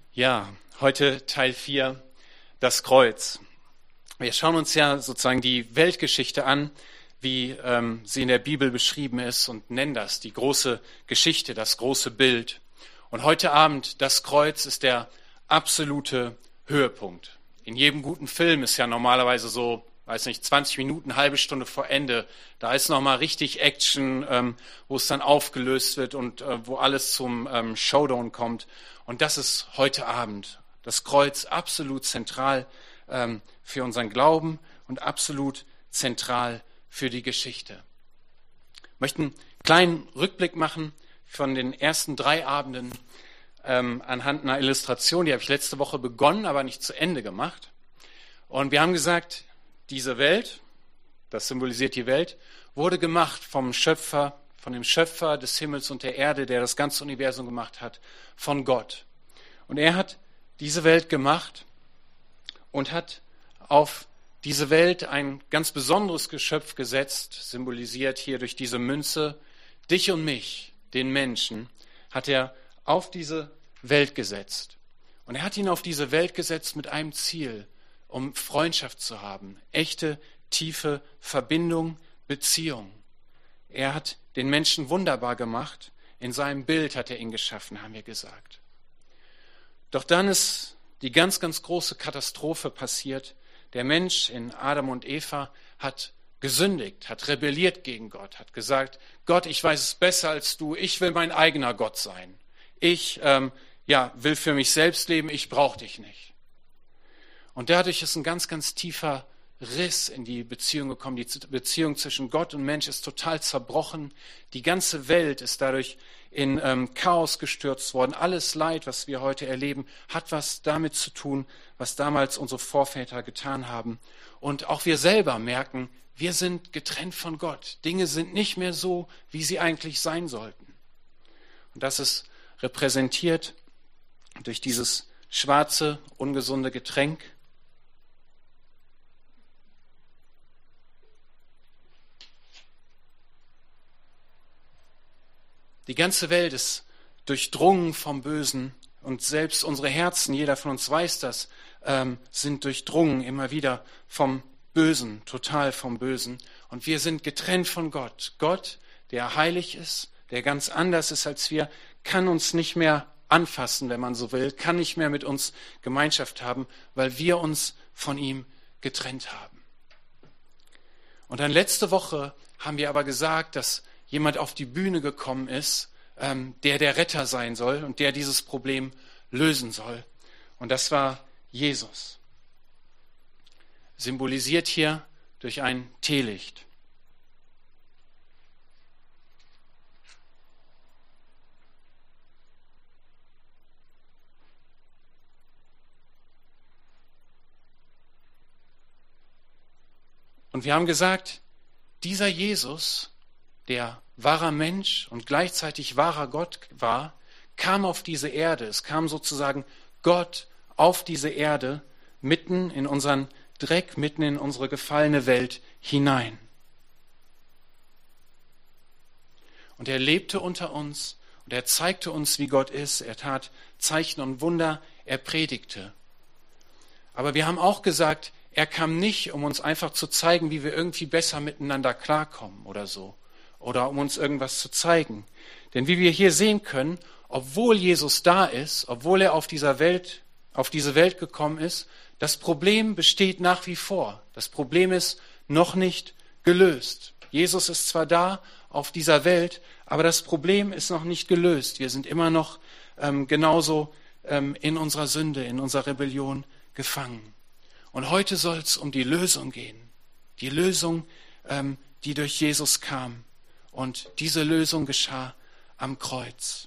Ja, heute Teil 4, das Kreuz. Wir schauen uns ja sozusagen die Weltgeschichte an, wie sie in der Bibel beschrieben ist und nennen das die große Geschichte, das große Bild. Und heute Abend, das Kreuz ist der absolute Höhepunkt. In jedem guten Film ist ja normalerweise so, 20 Minuten, halbe Stunde vor Ende. Da ist nochmal richtig Action, wo es dann aufgelöst wird und wo alles zum Showdown kommt. Und das ist heute Abend. Das Kreuz absolut zentral für unseren Glauben und absolut zentral für die Geschichte. Ich möchte einen kleinen Rückblick machen von den ersten 3 Abenden anhand einer Illustration. Die habe ich letzte Woche begonnen, aber nicht zu Ende gemacht. Und wir haben gesagt, diese Welt, das symbolisiert die Welt, wurde gemacht vom Schöpfer, von dem Schöpfer des Himmels und der Erde, der das ganze Universum gemacht hat, von Gott. Und er hat diese Welt gemacht und hat auf diese Welt ein ganz besonderes Geschöpf gesetzt, symbolisiert hier durch diese Münze. Dich und mich, den Menschen, hat er auf diese Welt gesetzt. Und er hat ihn auf diese Welt gesetzt mit einem Ziel, um Freundschaft zu haben, echte, tiefe Verbindung, Beziehung. Er hat den Menschen wunderbar gemacht, in seinem Bild hat er ihn geschaffen, haben wir gesagt. Doch dann ist die ganz, ganz große Katastrophe passiert. Der Mensch in Adam und Eva hat gesündigt, hat rebelliert gegen Gott, hat gesagt, Gott, ich weiß es besser als du, ich will mein eigener Gott sein. Ich will für mich selbst leben, ich brauche dich nicht. Und dadurch ist ein ganz, ganz tiefer Riss in die Beziehung gekommen. Die Beziehung zwischen Gott und Mensch ist total zerbrochen. Die ganze Welt ist dadurch in Chaos gestürzt worden. Alles Leid, was wir heute erleben, hat was damit zu tun, was damals unsere Vorväter getan haben. Und auch wir selber merken, wir sind getrennt von Gott. Dinge sind nicht mehr so, wie sie eigentlich sein sollten. Und das ist repräsentiert durch dieses schwarze, ungesunde Getränk. Die ganze Welt ist durchdrungen vom Bösen und selbst unsere Herzen, jeder von uns weiß das, sind durchdrungen immer wieder vom Bösen, total vom Bösen. Und wir sind getrennt von Gott. Gott, der heilig ist, der ganz anders ist als wir, kann uns nicht mehr anfassen, wenn man so will, kann nicht mehr mit uns Gemeinschaft haben, weil wir uns von ihm getrennt haben. Und dann letzte Woche haben wir aber gesagt, dass jemand auf die Bühne gekommen ist, der Retter sein soll und der dieses Problem lösen soll. Und das war Jesus. Symbolisiert hier durch ein Teelicht. Und wir haben gesagt, dieser Jesus, der wahrer Mensch und gleichzeitig wahrer Gott war, kam auf diese Erde. Es kam sozusagen Gott auf diese Erde, mitten in unseren Dreck, mitten in unsere gefallene Welt hinein. Und er lebte unter uns und er zeigte uns, wie Gott ist. Er tat Zeichen und Wunder, er predigte. Aber wir haben auch gesagt, er kam nicht, um uns einfach zu zeigen, wie wir irgendwie besser miteinander klarkommen oder so. Oder um uns irgendwas zu zeigen. Denn wie wir hier sehen können, obwohl Jesus da ist, obwohl er auf diese Welt gekommen ist, das Problem besteht nach wie vor. Das Problem ist noch nicht gelöst. Jesus ist zwar da auf dieser Welt, aber das Problem ist noch nicht gelöst. Wir sind immer noch genauso in unserer Sünde, in unserer Rebellion gefangen. Und heute soll es um die Lösung gehen. Die Lösung, die durch Jesus kam. Und diese Lösung geschah am Kreuz.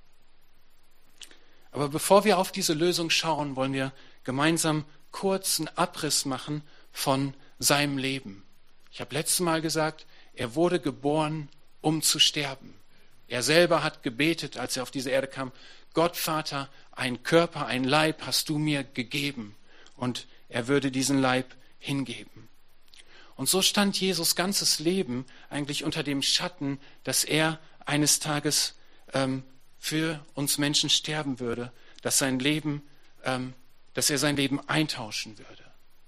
Aber bevor wir auf diese Lösung schauen, wollen wir gemeinsam kurz einen Abriss machen von seinem Leben. Ich habe letztes Mal gesagt, er wurde geboren, um zu sterben. Er selber hat gebetet, als er auf diese Erde kam, Gott Vater, ein Körper, ein Leib hast du mir gegeben. Und er würde diesen Leib hingeben. Und so stand Jesus ganzes Leben eigentlich unter dem Schatten, dass er eines Tages für uns Menschen sterben würde, dass sein Leben dass er sein Leben eintauschen würde.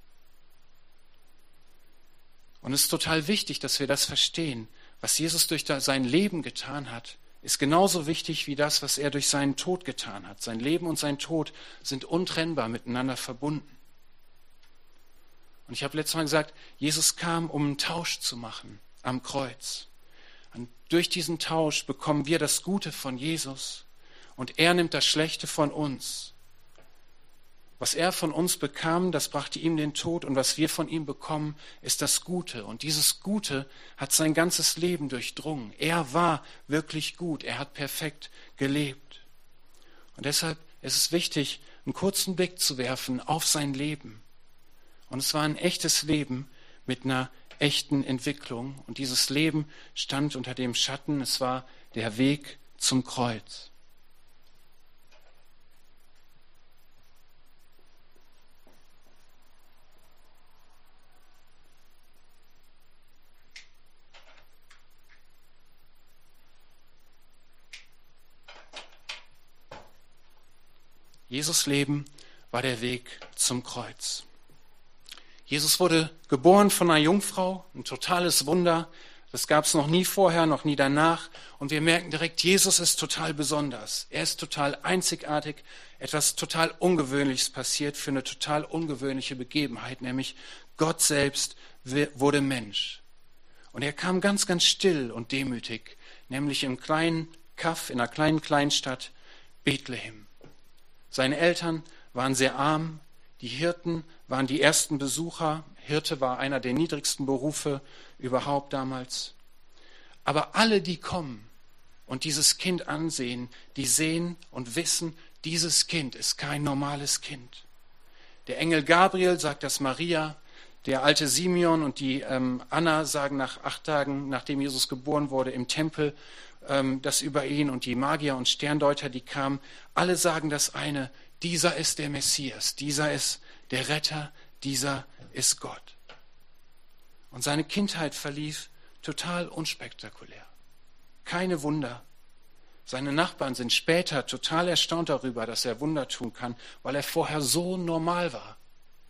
Und es ist total wichtig, dass wir das verstehen. Was Jesus durch sein Leben getan hat, ist genauso wichtig wie das, was er durch seinen Tod getan hat. Sein Leben und sein Tod sind untrennbar miteinander verbunden. Und ich habe letztes Mal gesagt, Jesus kam, um einen Tausch zu machen am Kreuz. Und durch diesen Tausch bekommen wir das Gute von Jesus und er nimmt das Schlechte von uns. Was er von uns bekam, das brachte ihm den Tod und was wir von ihm bekommen, ist das Gute. Und dieses Gute hat sein ganzes Leben durchdrungen. Er war wirklich gut, er hat perfekt gelebt. Und deshalb ist es wichtig, einen kurzen Blick zu werfen auf sein Leben. Und es war ein echtes Leben mit einer echten Entwicklung. Und dieses Leben stand unter dem Schatten, es war der Weg zum Kreuz. Jesus' Leben war der Weg zum Kreuz. Jesus wurde geboren von einer Jungfrau, ein totales Wunder. Das gab es noch nie vorher, noch nie danach. Und wir merken direkt, Jesus ist total besonders. Er ist total einzigartig. Etwas total Ungewöhnliches passiert für eine total ungewöhnliche Begebenheit, nämlich Gott selbst wurde Mensch. Und er kam ganz, ganz still und demütig, nämlich im kleinen Kaff, in einer kleinen Kleinstadt Bethlehem. Seine Eltern waren sehr arm, die Hirten waren die ersten Besucher. Hirte war einer der niedrigsten Berufe überhaupt damals. Aber alle, die kommen und dieses Kind ansehen, die sehen und wissen, dieses Kind ist kein normales Kind. Der Engel Gabriel sagt das Maria, der alte Simeon und die Anna sagen nach 8 Tagen, nachdem Jesus geboren wurde, im Tempel, das über ihn, und die Magier und Sterndeuter, die kamen, alle sagen das eine: Dieser ist der Messias, dieser ist der Retter, dieser ist Gott. Und seine Kindheit verlief total unspektakulär. Keine Wunder. Seine Nachbarn sind später total erstaunt darüber, dass er Wunder tun kann, weil er vorher so normal war.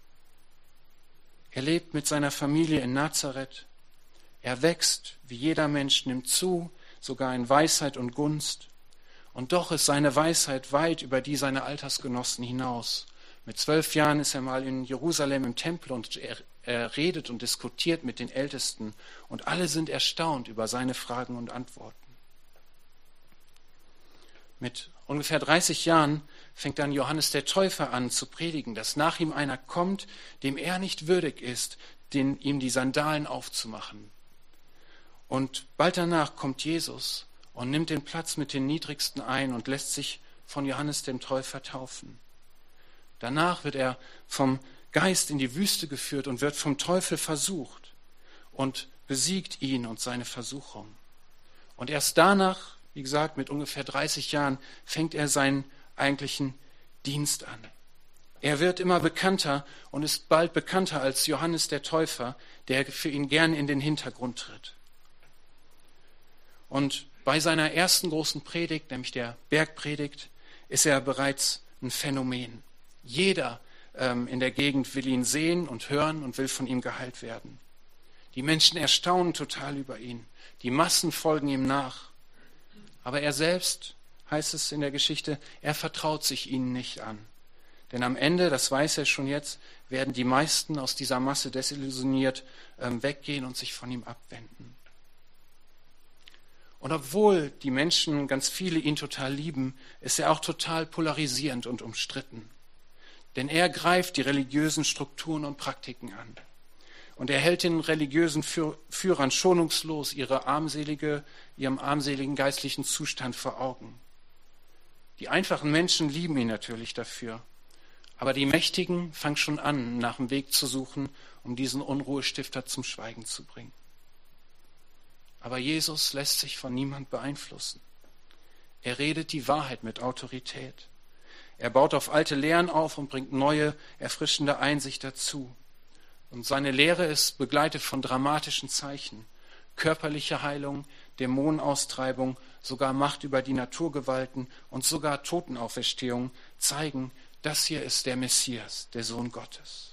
Er lebt mit seiner Familie in Nazareth. Er wächst, wie jeder Mensch, nimmt zu, sogar in Weisheit und Gunst. Und doch ist seine Weisheit weit über die seiner Altersgenossen hinaus. Mit 12 Jahren ist er mal in Jerusalem im Tempel und er redet und diskutiert mit den Ältesten. Und alle sind erstaunt über seine Fragen und Antworten. Mit ungefähr 30 Jahren fängt dann Johannes der Täufer an zu predigen, dass nach ihm einer kommt, dem er nicht würdig ist, ihm die Sandalen aufzumachen. Und bald danach kommt Jesus und nimmt den Platz mit den Niedrigsten ein und lässt sich von Johannes dem Täufer taufen. Danach wird er vom Geist in die Wüste geführt und wird vom Teufel versucht und besiegt ihn und seine Versuchung. Und erst danach, wie gesagt, mit ungefähr 30 Jahren, fängt er seinen eigentlichen Dienst an. Er wird immer bekannter und ist bald bekannter als Johannes der Täufer, der für ihn gern in den Hintergrund tritt. Und bei seiner ersten großen Predigt, nämlich der Bergpredigt, ist er bereits ein Phänomen. Jeder in der Gegend will ihn sehen und hören und will von ihm geheilt werden. Die Menschen erstaunen total über ihn. Die Massen folgen ihm nach. Aber er selbst, heißt es in der Geschichte, er vertraut sich ihnen nicht an. Denn am Ende, das weiß er schon jetzt, werden die meisten aus dieser Masse desillusioniert weggehen und sich von ihm abwenden. Und obwohl die Menschen, ganz viele, ihn total lieben, ist er auch total polarisierend und umstritten. Denn er greift die religiösen Strukturen und Praktiken an. Und er hält den religiösen Führern schonungslos ihrem armseligen geistlichen Zustand vor Augen. Die einfachen Menschen lieben ihn natürlich dafür. Aber die Mächtigen fangen schon an, nach einem Weg zu suchen, um diesen Unruhestifter zum Schweigen zu bringen. Aber Jesus lässt sich von niemand beeinflussen. Er redet die Wahrheit mit Autorität. Er baut auf alte Lehren auf und bringt neue, erfrischende Einsicht dazu. Und seine Lehre ist begleitet von dramatischen Zeichen. Körperliche Heilung, Dämonenaustreibung, sogar Macht über die Naturgewalten und sogar Totenauferstehung zeigen, das hier ist der Messias, der Sohn Gottes.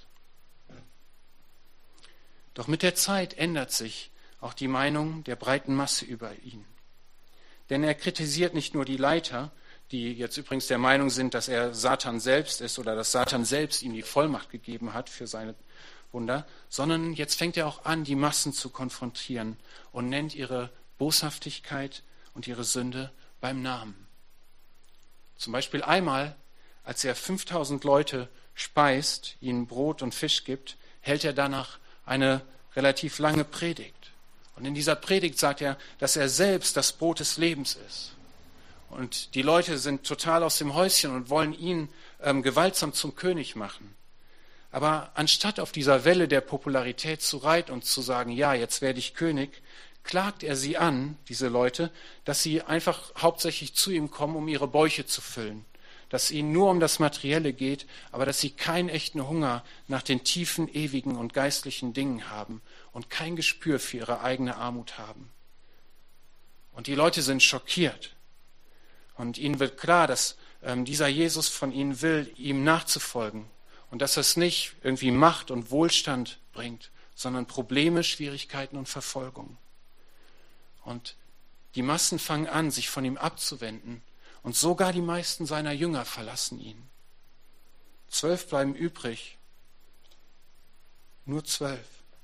Doch mit der Zeit ändert sich auch die Meinung der breiten Masse über ihn. Denn er kritisiert nicht nur die Leiter, die jetzt übrigens der Meinung sind, dass er Satan selbst ist oder dass Satan selbst ihm die Vollmacht gegeben hat für seine Wunder, sondern jetzt fängt er auch an, die Massen zu konfrontieren und nennt ihre Boshaftigkeit und ihre Sünde beim Namen. Zum Beispiel einmal, als er 5000 Leute speist, ihnen Brot und Fisch gibt, hält er danach eine relativ lange Predigt. Und in dieser Predigt sagt er, dass er selbst das Brot des Lebens ist. Und die Leute sind total aus dem Häuschen und wollen ihn gewaltsam zum König machen. Aber anstatt auf dieser Welle der Popularität zu reiten und zu sagen, ja, jetzt werde ich König, klagt er sie an, diese Leute, dass sie einfach hauptsächlich zu ihm kommen, um ihre Bäuche zu füllen. Dass es ihnen nur um das Materielle geht, aber dass sie keinen echten Hunger nach den tiefen, ewigen und geistlichen Dingen haben und kein Gespür für ihre eigene Armut haben. Und die Leute sind schockiert. Und ihnen wird klar, dass dieser Jesus von ihnen will, ihm nachzufolgen. Und dass es nicht irgendwie Macht und Wohlstand bringt, sondern Probleme, Schwierigkeiten und Verfolgung. Und die Massen fangen an, sich von ihm abzuwenden. Und sogar die meisten seiner Jünger verlassen ihn. 12 bleiben übrig. Nur 12.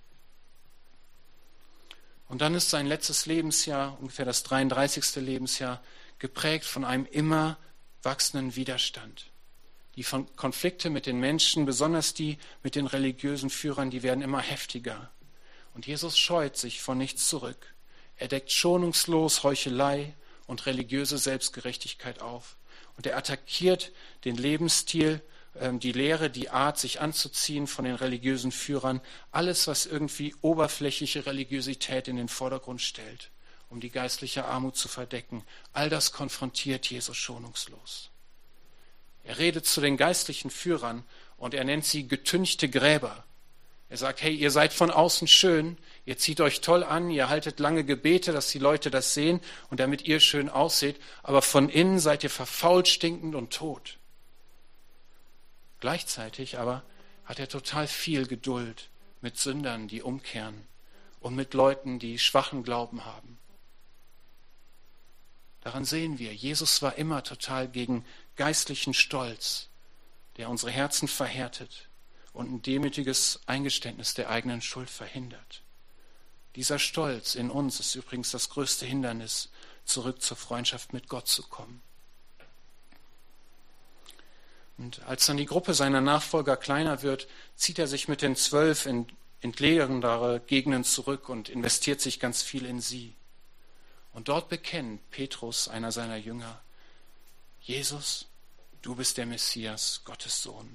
Und dann ist sein letztes Lebensjahr, ungefähr das 33. Lebensjahr, geprägt von einem immer wachsenden Widerstand. Die Konflikte mit den Menschen, besonders die mit den religiösen Führern, die werden immer heftiger. Und Jesus scheut sich vor nichts zurück. Er deckt schonungslos Heuchelei und religiöse Selbstgerechtigkeit auf. Und er attackiert den Lebensstil, die Lehre, die Art, sich anzuziehen von den religiösen Führern. Alles, was irgendwie oberflächliche Religiosität in den Vordergrund stellt, um die geistliche Armut zu verdecken. All das konfrontiert Jesus schonungslos. Er redet zu den geistlichen Führern und er nennt sie getünchte Gräber. Er sagt, hey, ihr seid von außen schön, ihr zieht euch toll an, ihr haltet lange Gebete, dass die Leute das sehen und damit ihr schön ausseht, aber von innen seid ihr verfault, stinkend und tot. Gleichzeitig aber hat er total viel Geduld mit Sündern, die umkehren und mit Leuten, die schwachen Glauben haben. Daran sehen wir, Jesus war immer total gegen geistlichen Stolz, der unsere Herzen verhärtet und ein demütiges Eingeständnis der eigenen Schuld verhindert. Dieser Stolz in uns ist übrigens das größte Hindernis, zurück zur Freundschaft mit Gott zu kommen. Und als dann die Gruppe seiner Nachfolger kleiner wird, zieht er sich mit den 12 in entlegenere Gegenden zurück und investiert sich ganz viel in sie. Und dort bekennt Petrus, einer seiner Jünger, Jesus, du bist der Messias, Gottes Sohn.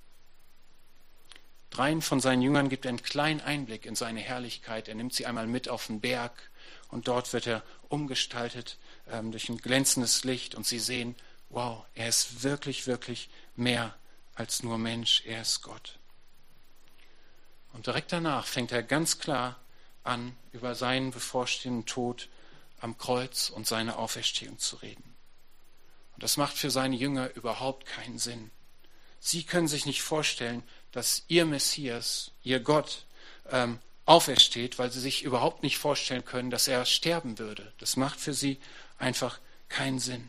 3 von seinen Jüngern gibt einen kleinen Einblick in seine Herrlichkeit. Er nimmt sie einmal mit auf den Berg und dort wird er umgestaltet durch ein glänzendes Licht und sie sehen, wow, er ist wirklich, wirklich mehr als nur Mensch, er ist Gott. Und direkt danach fängt er ganz klar an, über seinen bevorstehenden Tod am Kreuz und seine Auferstehung zu reden. Und das macht für seine Jünger überhaupt keinen Sinn. Sie können sich nicht vorstellen, dass ihr Messias, ihr Gott, aufersteht, weil sie sich überhaupt nicht vorstellen können, dass er sterben würde. Das macht für sie einfach keinen Sinn.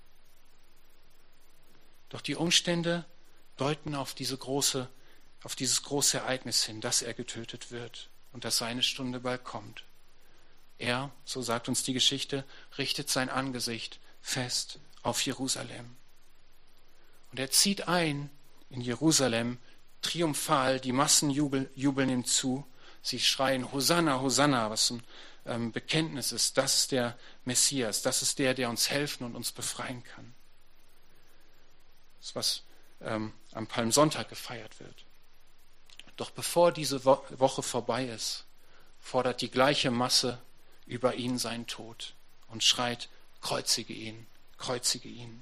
Doch die Umstände deuten auf dieses große Ereignis hin, dass er getötet wird und dass seine Stunde bald kommt. Er, so sagt uns die Geschichte, richtet sein Angesicht fest auf Jerusalem. Und er zieht ein in Jerusalem triumphal, die Massen jubeln ihm zu. Sie schreien Hosanna, Hosanna, was ein Bekenntnis ist. Das ist der Messias, das ist der uns helfen und uns befreien kann. Das ist, was am Palmsonntag gefeiert wird. Doch bevor diese Woche vorbei ist, fordert die gleiche Masse über ihn seinen Tod und schreit, kreuzige ihn, kreuzige ihn.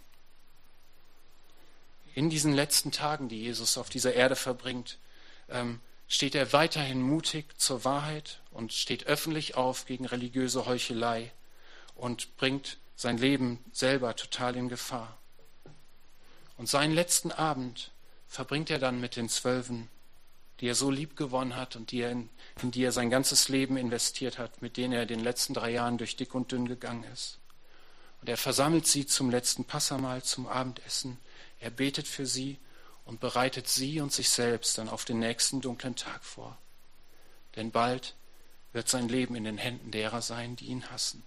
In diesen letzten Tagen, die Jesus auf dieser Erde verbringt, steht er weiterhin mutig zur Wahrheit und steht öffentlich auf gegen religiöse Heuchelei und bringt sein Leben selber total in Gefahr. Und seinen letzten Abend verbringt er dann mit den 12, die er so lieb gewonnen hat und in die er sein ganzes Leben investiert hat, mit denen er in den letzten 3 Jahren durch dick und dünn gegangen ist. Und er versammelt sie zum letzten Passamahl, zum Abendessen. Er betet für sie und bereitet sie und sich selbst dann auf den nächsten dunklen Tag vor. Denn bald wird sein Leben in den Händen derer sein, die ihn hassen.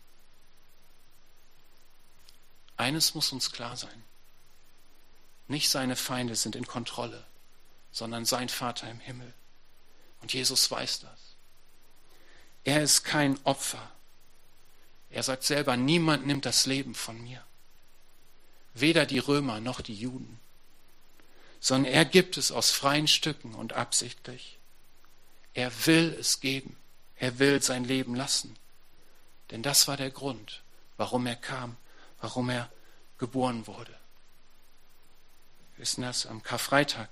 Eines muss uns klar sein. Nicht seine Feinde sind in Kontrolle, sondern sein Vater im Himmel. Und Jesus weiß das. Er ist kein Opfer. Er sagt selber, niemand nimmt das Leben von mir. Weder die Römer noch die Juden. Sondern er gibt es aus freien Stücken und absichtlich. Er will es geben. Er will sein Leben lassen. Denn das war der Grund, warum er kam, warum er geboren wurde. Wir wissen das, am Karfreitag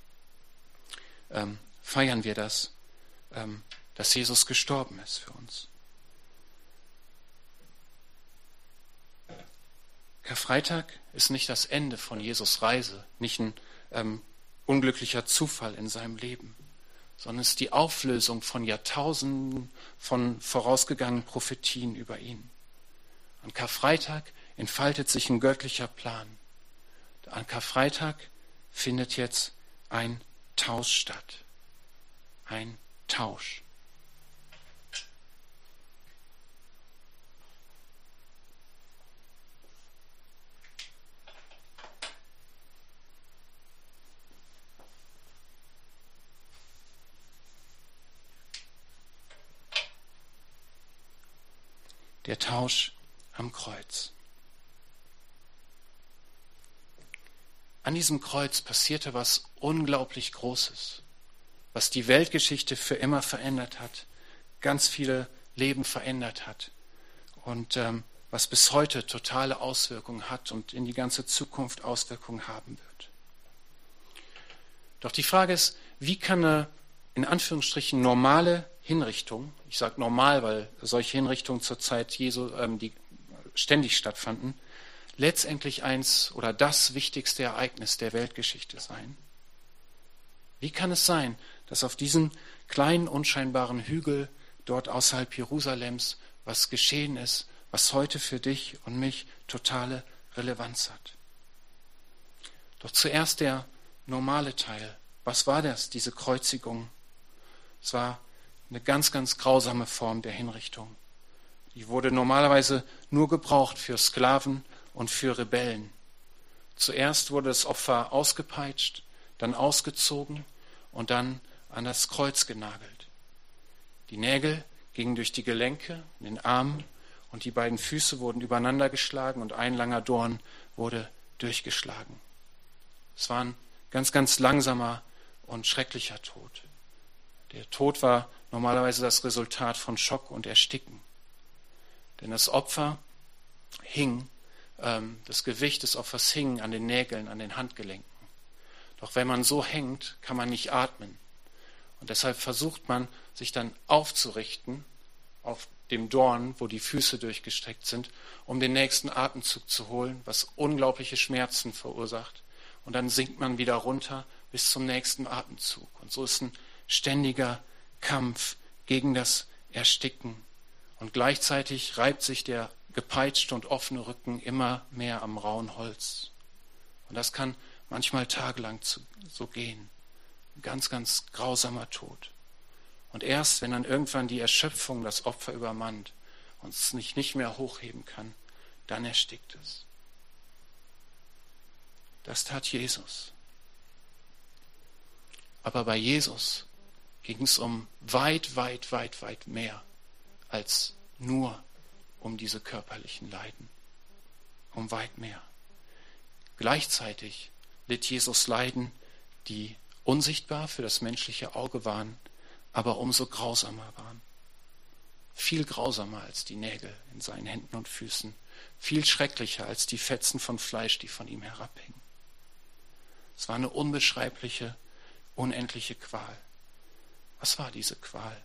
feiern wir das, dass Jesus gestorben ist für uns. Karfreitag ist nicht das Ende von Jesus' Reise, nicht ein unglücklicher Zufall in seinem Leben, sondern es ist die Auflösung von Jahrtausenden von vorausgegangenen Prophetien über ihn. An Karfreitag entfaltet sich ein göttlicher Plan. An Karfreitag findet jetzt ein Tausch statt. Ein Tausch. Der Tausch am Kreuz. An diesem Kreuz passierte was unglaublich Großes, was die Weltgeschichte für immer verändert hat, ganz viele Leben verändert hat und was bis heute totale Auswirkungen hat und in die ganze Zukunft Auswirkungen haben wird. Doch die Frage ist, wie kann eine in Anführungsstrichen normale Hinrichtung, ich sage normal, weil solche Hinrichtungen zur Zeit Jesu, die ständig stattfanden, letztendlich eins oder das wichtigste Ereignis der Weltgeschichte sein? Wie kann es sein, dass auf diesem kleinen, unscheinbaren Hügel dort außerhalb Jerusalems was geschehen ist, was heute für dich und mich totale Relevanz hat? Doch zuerst der normale Teil. Was war das, diese Kreuzigung? Es war eine ganz, ganz grausame Form der Hinrichtung. Die wurde normalerweise nur gebraucht für Sklaven und für Rebellen. Zuerst wurde das Opfer ausgepeitscht, dann ausgezogen und dann an das Kreuz genagelt. Die Nägel gingen durch die Gelenke, in den Armen und die beiden Füße wurden übereinander geschlagen und ein langer Dorn wurde durchgeschlagen. Es war ein ganz, ganz langsamer und schrecklicher Tod. Der Tod war normalerweise das Resultat von Schock und Ersticken. Denn das Opfer hing, das Gewicht des Opfers hing an den Nägeln, an den Handgelenken. Doch wenn man so hängt, kann man nicht atmen. Und deshalb versucht man, sich dann aufzurichten auf dem Dorn, wo die Füße durchgestreckt sind, um den nächsten Atemzug zu holen, was unglaubliche Schmerzen verursacht. Und dann sinkt man wieder runter bis zum nächsten Atemzug. Und so ist ein ständiger Kampf gegen das Ersticken. Und gleichzeitig reibt sich der gepeitschte und offene Rücken immer mehr am rauen Holz. Und das kann manchmal tagelang so gehen. Ein ganz, ganz grausamer Tod. Und erst, wenn dann irgendwann die Erschöpfung das Opfer übermannt und es nicht mehr hochheben kann, dann erstickt es. Das tat Jesus. Aber bei Jesus ging es um weit mehr als nur um diese körperlichen Leiden. Um weit mehr. Gleichzeitig litt Jesus Leiden, die unsichtbar für das menschliche Auge waren, aber umso grausamer waren. Viel grausamer als die Nägel in seinen Händen und Füßen. Viel schrecklicher als die Fetzen von Fleisch, die von ihm herabhingen. Es war eine unbeschreibliche, unendliche Qual. Was war diese Qual?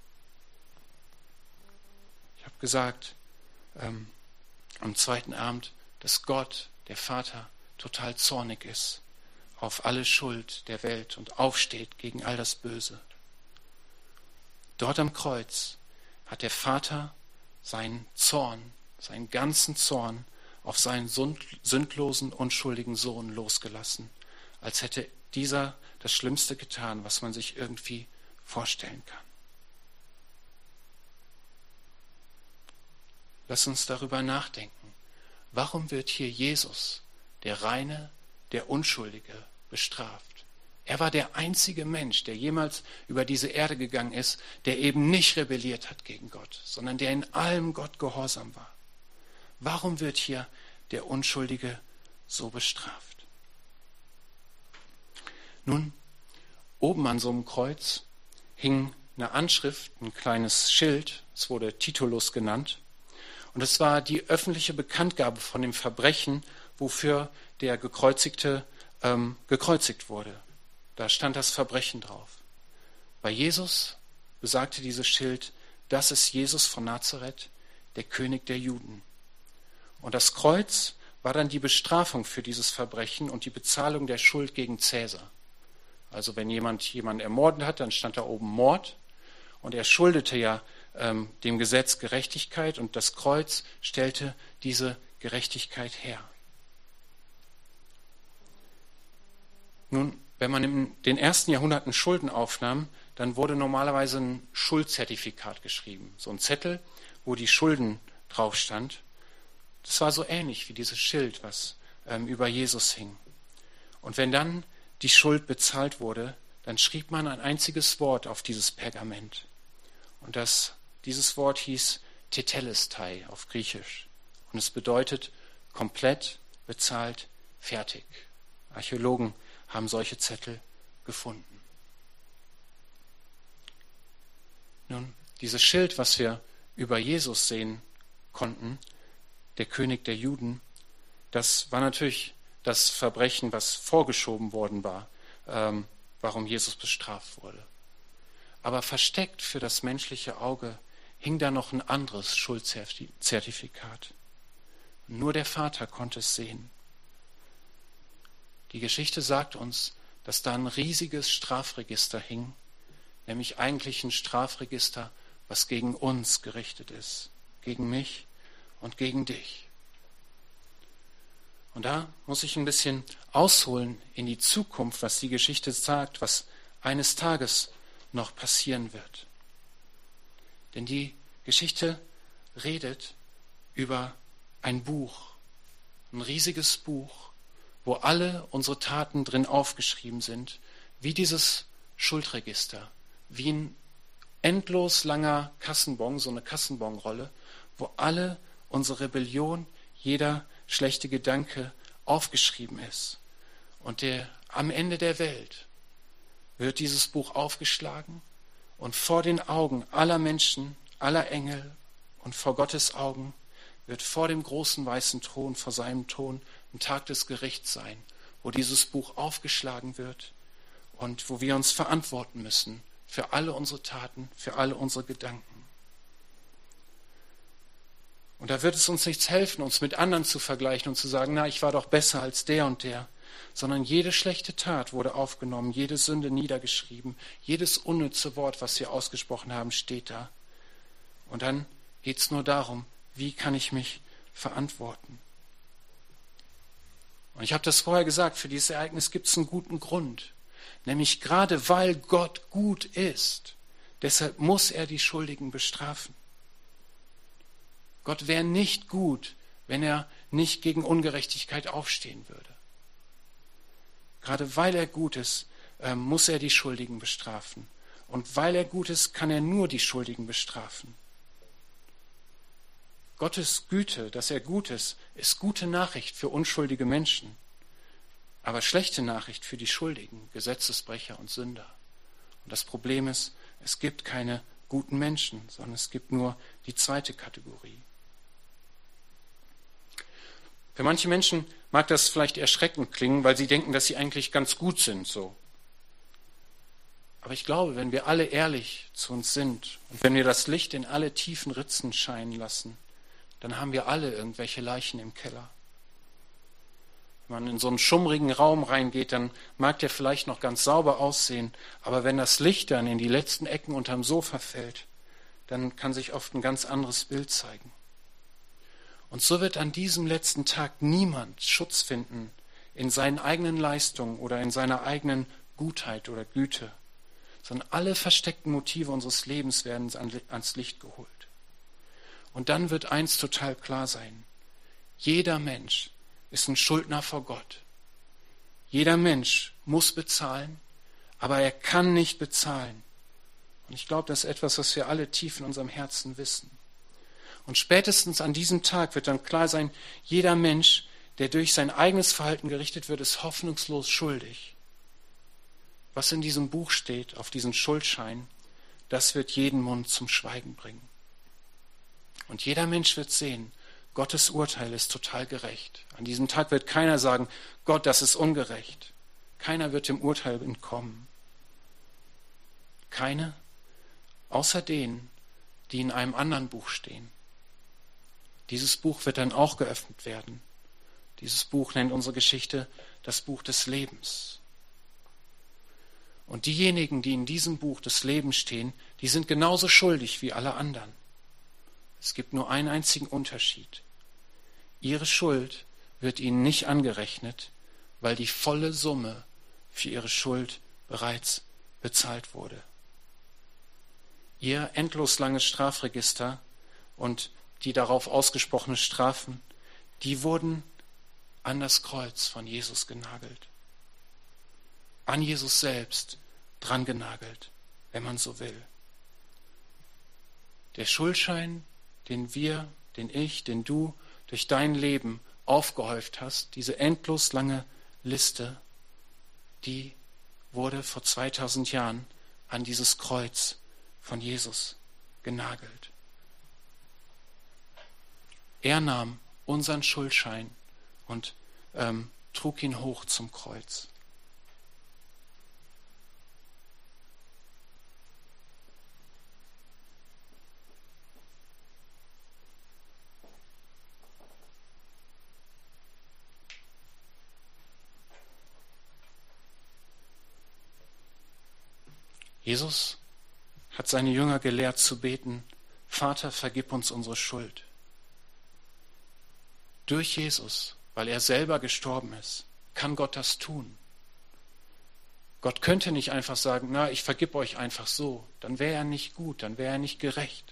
Ich habe gesagt, am zweiten Abend, dass Gott, der Vater, total zornig ist auf alle Schuld der Welt und aufsteht gegen all das Böse. Dort am Kreuz hat der Vater seinen Zorn, seinen ganzen Zorn auf seinen sündlosen, unschuldigen Sohn losgelassen, als hätte dieser das Schlimmste getan, was man sich irgendwie vorstellen kann. Lass uns darüber nachdenken. Warum wird hier Jesus, der Reine, der Unschuldige, bestraft? Er war der einzige Mensch, der jemals über diese Erde gegangen ist, der eben nicht rebelliert hat gegen Gott, sondern der in allem Gott gehorsam war. Warum wird hier der Unschuldige so bestraft? Nun, oben an so einem Kreuz hing eine Anschrift, ein kleines Schild, es wurde Titulus genannt. Und es war die öffentliche Bekanntgabe von dem Verbrechen, wofür der Gekreuzigte gekreuzigt wurde. Da stand das Verbrechen drauf. Bei Jesus besagte dieses Schild, das ist Jesus von Nazareth, der König der Juden. Und das Kreuz war dann die Bestrafung für dieses Verbrechen und die Bezahlung der Schuld gegen Cäsar. Also wenn jemand jemanden ermordet hat, dann stand da oben Mord und er schuldete ja dem Gesetz Gerechtigkeit und das Kreuz stellte diese Gerechtigkeit her. Nun, wenn man in den ersten Jahrhunderten Schulden aufnahm, dann wurde normalerweise ein Schuldzertifikat geschrieben. So ein Zettel, wo die Schulden drauf stand. Das war so ähnlich wie dieses Schild, was über Jesus hing. Und wenn dann die Schuld bezahlt wurde, dann schrieb man ein einziges Wort auf dieses Pergament. Und dieses Wort hieß Tetelestai auf Griechisch. Und es bedeutet komplett, bezahlt, fertig. Archäologen haben solche Zettel gefunden. Nun, dieses Schild, was wir über Jesus sehen konnten, der König der Juden, das war natürlich das Verbrechen, was vorgeschoben worden war, warum Jesus bestraft wurde. Aber versteckt für das menschliche Auge hing da noch ein anderes Schuldzertifikat. Nur der Vater konnte es sehen. Die Geschichte sagt uns, dass da ein riesiges Strafregister hing, nämlich eigentlich ein Strafregister, was gegen uns gerichtet ist, gegen mich und gegen dich. Und da muss ich ein bisschen ausholen in die Zukunft, was die Geschichte sagt, was eines Tages noch passieren wird. Denn die Geschichte redet über ein Buch, ein riesiges Buch, wo alle unsere Taten drin aufgeschrieben sind, wie dieses Schuldregister, wie ein endlos langer Kassenbon, so eine Kassenbonrolle, wo alle unsere Rebellion, jeder schlechte Gedanke aufgeschrieben ist. Und am Ende der Welt wird dieses Buch aufgeschlagen und vor den Augen aller Menschen, aller Engel und vor Gottes Augen wird vor dem großen weißen Thron, vor seinem Thron, ein Tag des Gerichts sein, wo dieses Buch aufgeschlagen wird und wo wir uns verantworten müssen für alle unsere Taten, für alle unsere Gedanken. Und da wird es uns nichts helfen, uns mit anderen zu vergleichen und zu sagen, na, ich war doch besser als der und der, sondern jede schlechte Tat wurde aufgenommen, jede Sünde niedergeschrieben, jedes unnütze Wort, was wir ausgesprochen haben, steht da. Und dann geht es nur darum, wie kann ich mich verantworten? Und ich habe das vorher gesagt, für dieses Ereignis gibt es einen guten Grund. Nämlich gerade weil Gott gut ist, deshalb muss er die Schuldigen bestrafen. Gott wäre nicht gut, wenn er nicht gegen Ungerechtigkeit aufstehen würde. Gerade weil er gut ist, muss er die Schuldigen bestrafen. Und weil er gut ist, kann er nur die Schuldigen bestrafen. Gottes Güte, dass er gut ist gute Nachricht für unschuldige Menschen, aber schlechte Nachricht für die Schuldigen, Gesetzesbrecher und Sünder. Und das Problem ist, es gibt keine guten Menschen, sondern es gibt nur die zweite Kategorie. Für manche Menschen mag das vielleicht erschreckend klingen, weil sie denken, dass sie eigentlich ganz gut sind, so. Aber ich glaube, wenn wir alle ehrlich zu uns sind und wenn wir das Licht in alle tiefen Ritzen scheinen lassen, dann haben wir alle irgendwelche Leichen im Keller. Wenn man in so einen schummrigen Raum reingeht, dann mag der vielleicht noch ganz sauber aussehen, aber wenn das Licht dann in die letzten Ecken unterm Sofa fällt, dann kann sich oft ein ganz anderes Bild zeigen. Und so wird an diesem letzten Tag niemand Schutz finden in seinen eigenen Leistungen oder in seiner eigenen Gutheit oder Güte, sondern alle versteckten Motive unseres Lebens werden ans Licht geholt. Und dann wird eins total klar sein: Jeder Mensch ist ein Schuldner vor Gott. Jeder Mensch muss bezahlen, aber er kann nicht bezahlen. Und ich glaube, das ist etwas, was wir alle tief in unserem Herzen wissen. Und spätestens an diesem Tag wird dann klar sein, jeder Mensch, der durch sein eigenes Verhalten gerichtet wird, ist hoffnungslos schuldig. Was in diesem Buch steht, auf diesen Schuldschein, das wird jeden Mund zum Schweigen bringen. Und jeder Mensch wird sehen, Gottes Urteil ist total gerecht. An diesem Tag wird keiner sagen, Gott, das ist ungerecht. Keiner wird dem Urteil entkommen. Keine, außer denen, die in einem anderen Buch stehen. Dieses Buch wird dann auch geöffnet werden. Dieses Buch nennt unsere Geschichte das Buch des Lebens. Und diejenigen, die in diesem Buch des Lebens stehen, die sind genauso schuldig wie alle anderen. Es gibt nur einen einzigen Unterschied. Ihre Schuld wird ihnen nicht angerechnet, weil die volle Summe für ihre Schuld bereits bezahlt wurde. Ihr endlos langes Strafregister und die darauf ausgesprochenen Strafen, die wurden an das Kreuz von Jesus genagelt. An Jesus selbst dran genagelt, wenn man so will. Der Schuldschein, den ich, den du durch dein Leben aufgehäuft hast, diese endlos lange Liste, die wurde vor 2000 Jahren an dieses Kreuz von Jesus genagelt. Er nahm unseren Schuldschein und trug ihn hoch zum Kreuz. Jesus hat seine Jünger gelehrt zu beten: Vater, vergib uns unsere Schuld. Durch Jesus, weil er selber gestorben ist, kann Gott das tun. Gott könnte nicht einfach sagen, na, ich vergib euch einfach so. Dann wäre er nicht gut, dann wäre er nicht gerecht.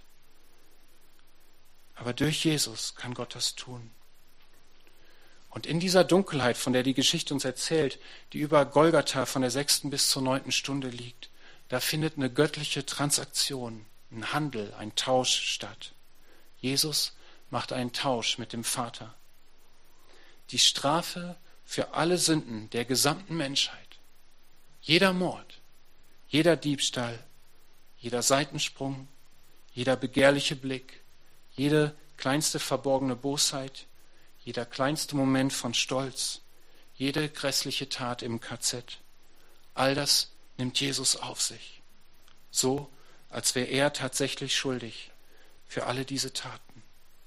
Aber durch Jesus kann Gott das tun. Und in dieser Dunkelheit, von der die Geschichte uns erzählt, die über Golgatha von der 6. bis zur 9. Stunde liegt, da findet eine göttliche Transaktion, ein Handel, ein Tausch statt. Jesus macht einen Tausch mit dem Vater. Die Strafe für alle Sünden der gesamten Menschheit, jeder Mord, jeder Diebstahl, jeder Seitensprung, jeder begehrliche Blick, jede kleinste verborgene Bosheit, jeder kleinste Moment von Stolz, jede grässliche Tat im KZ, all das nimmt Jesus auf sich, so als wäre er tatsächlich schuldig für alle diese Taten.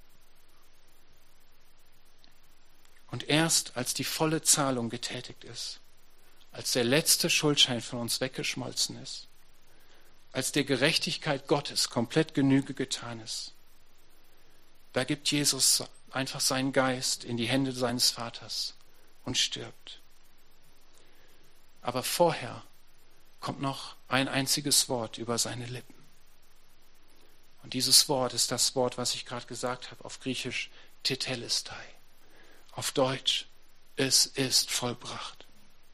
Und erst als die volle Zahlung getätigt ist, als der letzte Schuldschein von uns weggeschmolzen ist, als der Gerechtigkeit Gottes komplett Genüge getan ist, da gibt Jesus einfach seinen Geist in die Hände seines Vaters und stirbt. Aber vorher kommt noch ein einziges Wort über seine Lippen. Und dieses Wort ist das Wort, was ich gerade gesagt habe, auf Griechisch Tetelestai. Auf Deutsch, es ist vollbracht.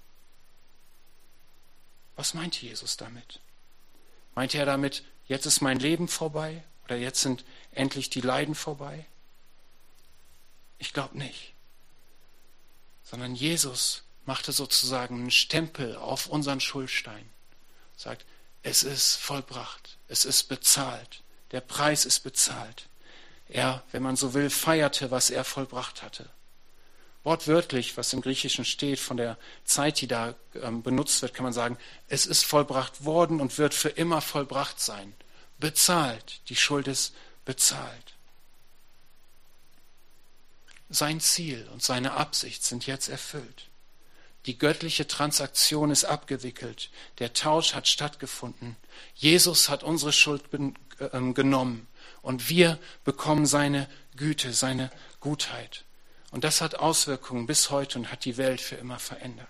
Was meinte Jesus damit? Meinte er damit, jetzt ist mein Leben vorbei oder jetzt sind endlich die Leiden vorbei? Ich glaube nicht. Sondern Jesus machte sozusagen einen Stempel auf unseren Schuldstein. Sagt, es ist vollbracht, es ist bezahlt, der Preis ist bezahlt. Er, wenn man so will, feierte, was er vollbracht hatte. Wortwörtlich, was im Griechischen steht, von der Zeit, die da benutzt wird, kann man sagen, es ist vollbracht worden und wird für immer vollbracht sein. Bezahlt, die Schuld ist bezahlt. sein Ziel und seine Absicht sind jetzt erfüllt. Die göttliche Transaktion ist abgewickelt. Der Tausch hat stattgefunden. Jesus hat unsere Schuld genommen und wir bekommen seine Güte, seine Gutheit. Und das hat Auswirkungen bis heute und hat die Welt für immer verändert.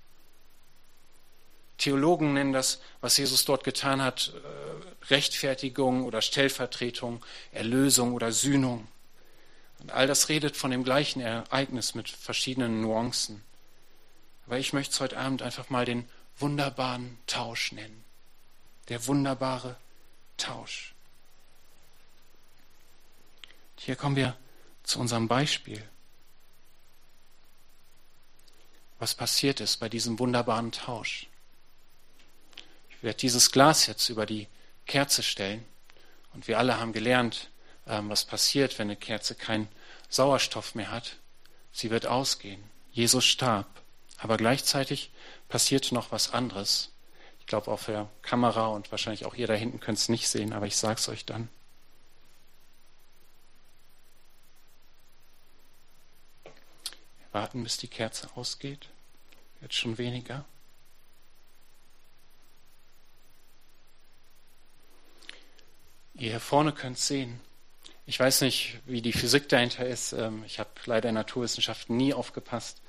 Theologen nennen das, was Jesus dort getan hat, Rechtfertigung oder Stellvertretung, Erlösung oder Sühnung. Und all das redet von dem gleichen Ereignis mit verschiedenen Nuancen. Aber ich möchte es heute Abend einfach mal den wunderbaren Tausch nennen. Der wunderbare Tausch. Hier kommen wir zu unserem Beispiel. Was passiert ist bei diesem wunderbaren Tausch? Ich werde dieses Glas jetzt über die Kerze stellen und wir alle haben gelernt, was passiert, wenn eine Kerze keinen Sauerstoff mehr hat. Sie wird ausgehen. Jesus starb. Aber gleichzeitig passiert noch was anderes. Ich glaube, auf der Kamera und wahrscheinlich auch ihr da hinten könnt es nicht sehen, aber ich sage es euch dann. Wir warten, bis die Kerze ausgeht. Wird schon weniger. Ihr hier vorne könnt es sehen. Ich weiß nicht, wie die Physik dahinter ist. Ich habe leider in Naturwissenschaften nie aufgepasst.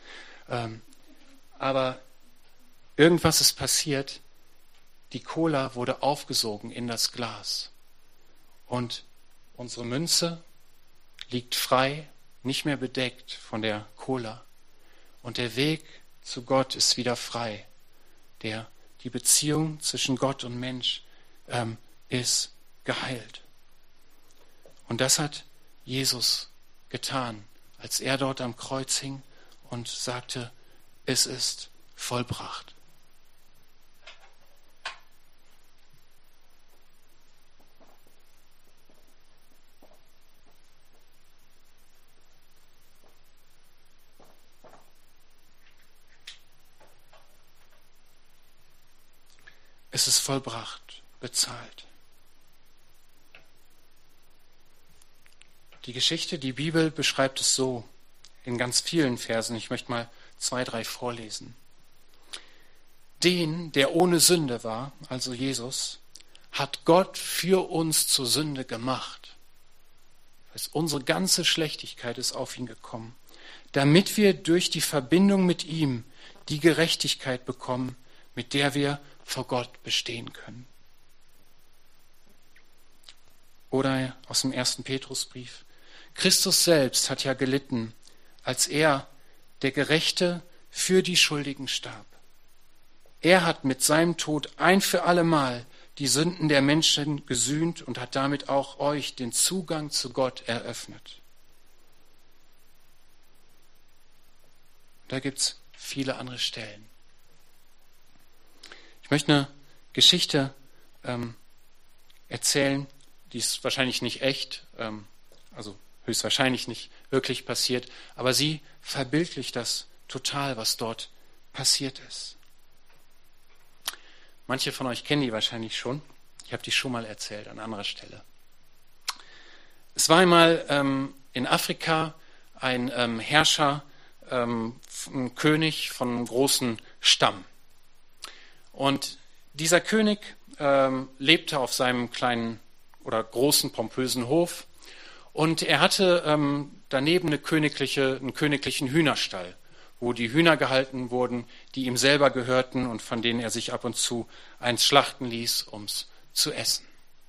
Aber irgendwas ist passiert. Die Cola wurde aufgesogen in das Glas. Und unsere Münze liegt frei, nicht mehr bedeckt von der Cola. Und der Weg zu Gott ist wieder frei. Die Beziehung zwischen Gott und Mensch ist geheilt. Und das hat Jesus getan, als er dort am Kreuz hing und sagte, es ist vollbracht. Es ist vollbracht, bezahlt. Die Geschichte, die Bibel beschreibt es so in ganz vielen Versen. Ich möchte mal 2, 3 vorlesen. Den, der ohne Sünde war, also Jesus, hat Gott für uns zur Sünde gemacht. Das heißt, unsere ganze Schlechtigkeit ist auf ihn gekommen, damit wir durch die Verbindung mit ihm die Gerechtigkeit bekommen, mit der wir vor Gott bestehen können. Oder aus dem 1. Petrusbrief. Christus selbst hat ja gelitten, als er, der Gerechte, für die Schuldigen starb. Er hat mit seinem Tod ein für allemal die Sünden der Menschen gesühnt und hat damit auch euch den Zugang zu Gott eröffnet. Da gibt es viele andere Stellen. Ich möchte eine Geschichte erzählen, die ist wahrscheinlich nicht echt, also höchstwahrscheinlich nicht wirklich passiert, aber sie verbildlicht das total, was dort passiert ist. Manche von euch kennen die wahrscheinlich schon. Ich habe die schon mal erzählt an anderer Stelle. Es war einmal in Afrika ein Herrscher, ein König von einem großen Stamm. Und dieser König lebte auf seinem kleinen oder großen, pompösen Hof. Und er hatte daneben einen königlichen Hühnerstall, wo die Hühner gehalten wurden, die ihm selber gehörten und von denen er sich ab und zu eins schlachten ließ, um es zu essen.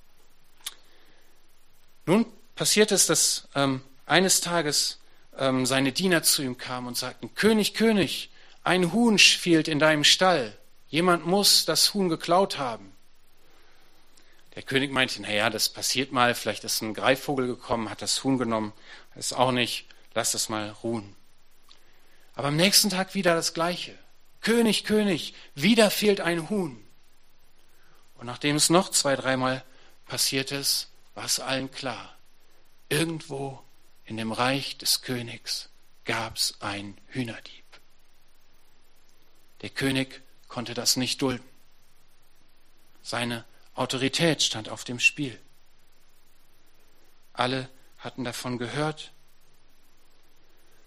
Nun passiert es, dass eines Tages seine Diener zu ihm kamen und sagten, König, König, ein Huhn fehlt in deinem Stall. Jemand muss das Huhn geklaut haben. Der König meinte, naja, das passiert mal, vielleicht ist ein Greifvogel gekommen, hat das Huhn genommen, das ist auch nicht, lass das mal ruhen. Aber am nächsten Tag wieder das Gleiche. König, König, wieder fehlt ein Huhn. Und nachdem es noch 2, 3 Mal passiert ist, war es allen klar. Irgendwo in dem Reich des Königs gab es einen Hühnerdieb. Der König konnte das nicht dulden. Seine Autorität stand auf dem Spiel. Alle hatten davon gehört.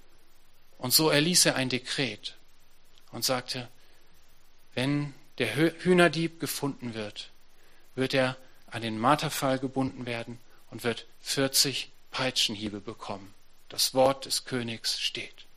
Und so erließ er ein Dekret und sagte, wenn der Hühnerdieb gefunden wird, wird er an den Marterpfahl gebunden werden und wird 40 Peitschenhiebe bekommen. Das Wort des Königs steht.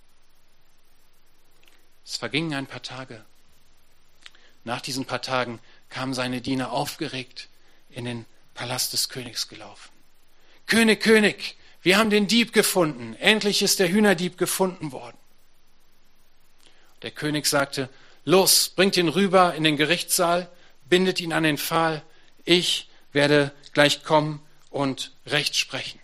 Es vergingen ein paar Tage. Nach diesen paar Tagen kamen seine Diener aufgeregt in den Palast des Königs gelaufen. König, König, wir haben den Dieb gefunden. Endlich ist der Hühnerdieb gefunden worden. Der König sagte, los, bringt ihn rüber in den Gerichtssaal, bindet ihn an den Pfahl. Ich werde gleich kommen und Recht sprechen.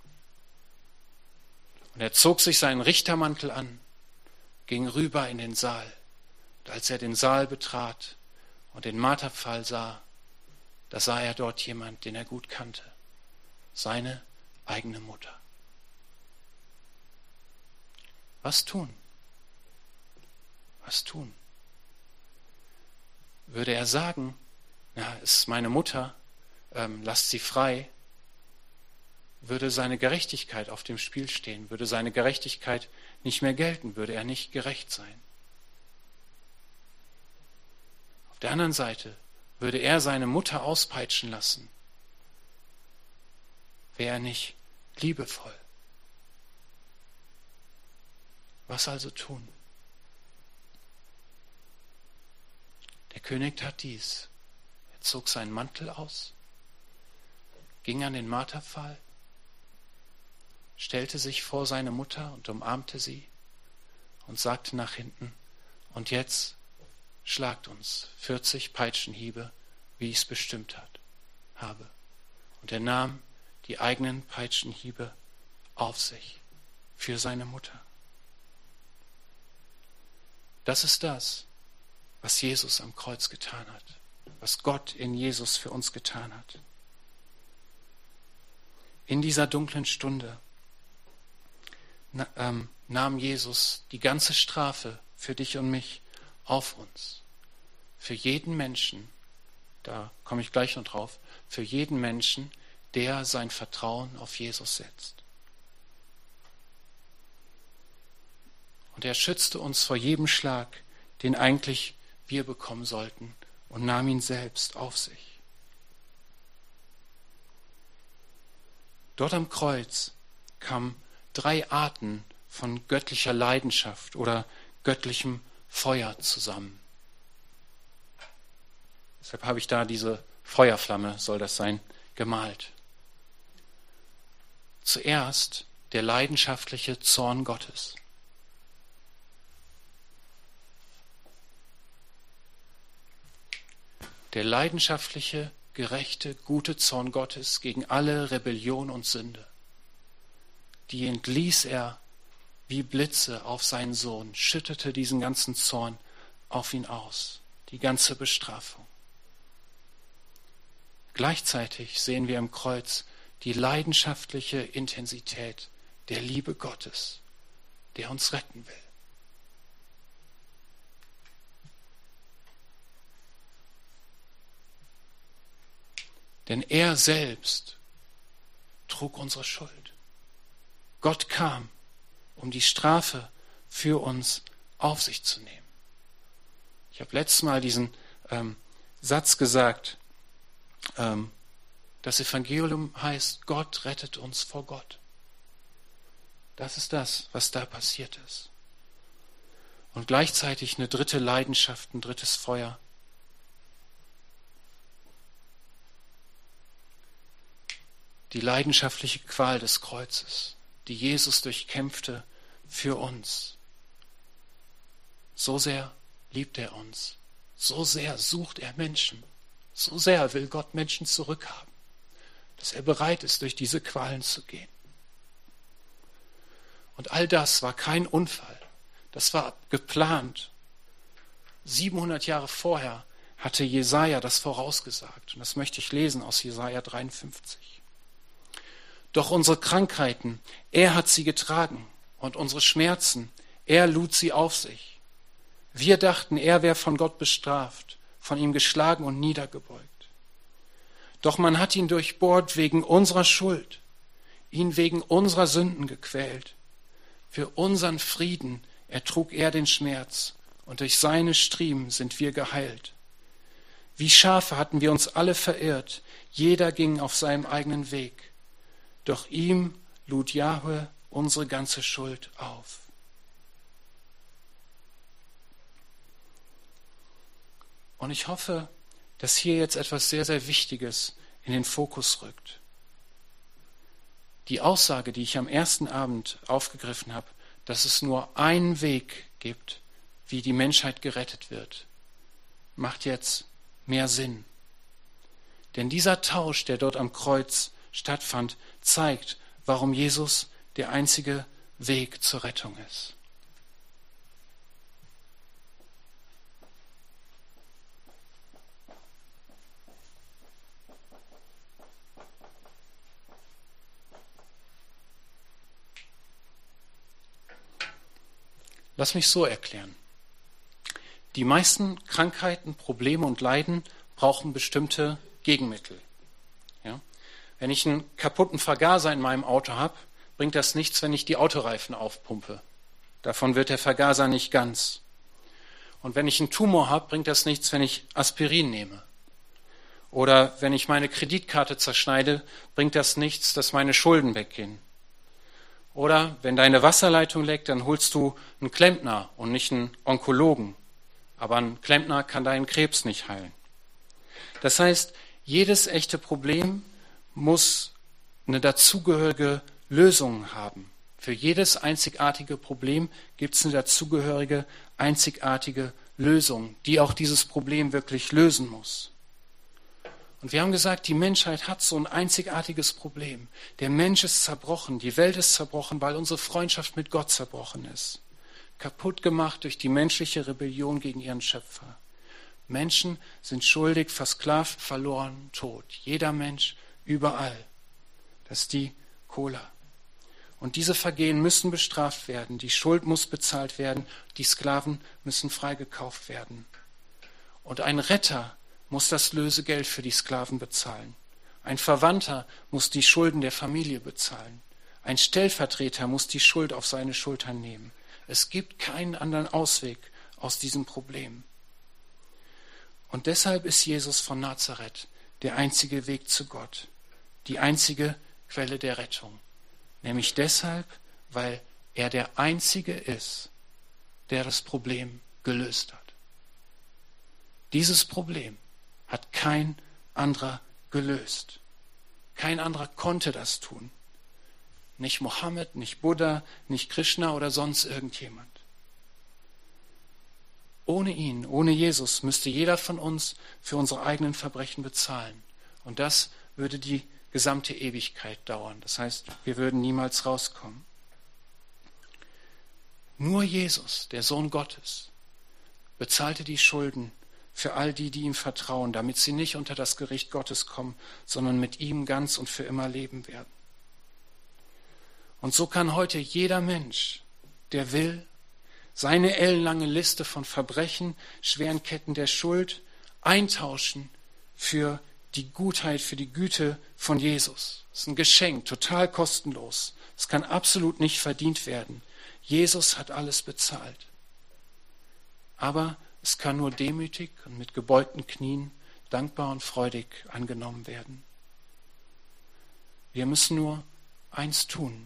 Und er zog sich seinen Richtermantel an, ging rüber in den Saal. Und als er den Saal betrat und den Marterpfahl sah, da sah er dort jemand, den er gut kannte. Seine eigene Mutter. Was tun? Was tun? Würde er sagen, na, es ist meine Mutter, lasst sie frei, würde seine Gerechtigkeit auf dem Spiel stehen, würde seine Gerechtigkeit nicht mehr gelten, würde er nicht gerecht sein. Auf der anderen Seite würde er seine Mutter auspeitschen lassen, wäre er nicht liebevoll. Was also tun? Der König tat dies. Er zog seinen Mantel aus, ging an den Marterpfahl, stellte sich vor seine Mutter und umarmte sie und sagte nach hinten, und jetzt schlagt uns 40 Peitschenhiebe, wie ich es bestimmt habe. Und er nahm die eigenen Peitschenhiebe auf sich für seine Mutter. Das ist das, was Jesus am Kreuz getan hat, was Gott in Jesus für uns getan hat. In dieser dunklen Stunde nahm Jesus die ganze Strafe für dich und mich auf uns. Für jeden Menschen, da komme ich gleich noch drauf, für jeden Menschen, der sein Vertrauen auf Jesus setzt. Und er schützte uns vor jedem Schlag, den eigentlich wir bekommen sollten, und nahm ihn selbst auf sich. Dort am Kreuz kamen 3 Arten von göttlicher Leidenschaft oder göttlichem Feuer zusammen. Deshalb habe ich da diese Feuerflamme, soll das sein, gemalt. Zuerst der leidenschaftliche Zorn Gottes. Der leidenschaftliche, gerechte, gute Zorn Gottes gegen alle Rebellion und Sünde. Die entließ er wie Blitze auf seinen Sohn, schüttete diesen ganzen Zorn auf ihn aus, die ganze Bestrafung. Gleichzeitig sehen wir im Kreuz die leidenschaftliche Intensität der Liebe Gottes, der uns retten will. Denn er selbst trug unsere Schuld. Gott kam, um die Strafe für uns auf sich zu nehmen. Ich habe letztes Mal diesen Satz gesagt, das Evangelium heißt, Gott rettet uns vor Gott. Das ist das, was da passiert ist. Und gleichzeitig eine dritte Leidenschaft, ein drittes Feuer. Die leidenschaftliche Qual des Kreuzes, die Jesus durchkämpfte für uns. So sehr liebt er uns, so sehr sucht er Menschen, so sehr will Gott Menschen zurückhaben, dass er bereit ist, durch diese Qualen zu gehen. Und all das war kein Unfall, das war geplant. 700 Jahre vorher hatte Jesaja das vorausgesagt. Und das möchte ich lesen aus Jesaja 53. Doch unsere Krankheiten, er hat sie getragen, und unsere Schmerzen, er lud sie auf sich. Wir dachten, er wäre von Gott bestraft, von ihm geschlagen und niedergebeugt. Doch man hat ihn durchbohrt wegen unserer Schuld, ihn wegen unserer Sünden gequält. Für unseren Frieden ertrug er den Schmerz und durch seine Striemen sind wir geheilt. Wie Schafe hatten wir uns alle verirrt, jeder ging auf seinem eigenen Weg. Doch ihm lud Jahwe unsere ganze Schuld auf. Und ich hoffe, dass hier jetzt etwas sehr, sehr Wichtiges in den Fokus rückt. Die Aussage, die ich am ersten Abend aufgegriffen habe, dass es nur einen Weg gibt, wie die Menschheit gerettet wird, macht jetzt mehr Sinn. Denn dieser Tausch, der dort am Kreuz stattfand, zeigt, warum Jesus der einzige Weg zur Rettung ist. Lass mich so erklären. Die meisten Krankheiten, Probleme und Leiden brauchen bestimmte Gegenmittel. Ja? Wenn ich einen kaputten Vergaser in meinem Auto habe, bringt das nichts, wenn ich die Autoreifen aufpumpe. Davon wird der Vergaser nicht ganz. Und wenn ich einen Tumor habe, bringt das nichts, wenn ich Aspirin nehme. Oder wenn ich meine Kreditkarte zerschneide, bringt das nichts, dass meine Schulden weggehen. Oder wenn deine Wasserleitung leckt, dann holst du einen Klempner und nicht einen Onkologen. Aber ein Klempner kann deinen Krebs nicht heilen. Das heißt, jedes echte Problem muss eine dazugehörige Lösung haben. Für jedes einzigartige Problem gibt es eine dazugehörige, einzigartige Lösung, die auch dieses Problem wirklich lösen muss. Und wir haben gesagt, die Menschheit hat so ein einzigartiges Problem. Der Mensch ist zerbrochen, die Welt ist zerbrochen, weil unsere Freundschaft mit Gott zerbrochen ist. Kaputt gemacht durch die menschliche Rebellion gegen ihren Schöpfer. Menschen sind schuldig, versklavt, verloren, tot. Jeder Mensch, überall. Das ist die Cola. Und diese Vergehen müssen bestraft werden. Die Schuld muss bezahlt werden. Die Sklaven müssen freigekauft werden. Und ein Retter muss das Lösegeld für die Sklaven bezahlen. Ein Verwandter muss die Schulden der Familie bezahlen. Ein Stellvertreter muss die Schuld auf seine Schultern nehmen. Es gibt keinen anderen Ausweg aus diesem Problem. Und deshalb ist Jesus von Nazareth der einzige Weg zu Gott, die einzige Quelle der Rettung. Nämlich deshalb, weil er der Einzige ist, der das Problem gelöst hat. Dieses Problem hat kein anderer gelöst. Kein anderer konnte das tun. Nicht Mohammed, nicht Buddha, nicht Krishna oder sonst irgendjemand. Ohne ihn, ohne Jesus, müsste jeder von uns für unsere eigenen Verbrechen bezahlen. Und das würde die gesamte Ewigkeit dauern. Das heißt, wir würden niemals rauskommen. Nur Jesus, der Sohn Gottes, bezahlte die Schulden für all die, die ihm vertrauen, damit sie nicht unter das Gericht Gottes kommen, sondern mit ihm ganz und für immer leben werden. Und so kann heute jeder Mensch, der will, seine ellenlange Liste von Verbrechen, schweren Ketten der Schuld eintauschen für die Gutheit, für die Güte von Jesus. Das ist ein Geschenk, total kostenlos. Es kann absolut nicht verdient werden. Jesus hat alles bezahlt. Aber es kann nur demütig und mit gebeugten Knien, dankbar und freudig angenommen werden. Wir müssen nur eins tun: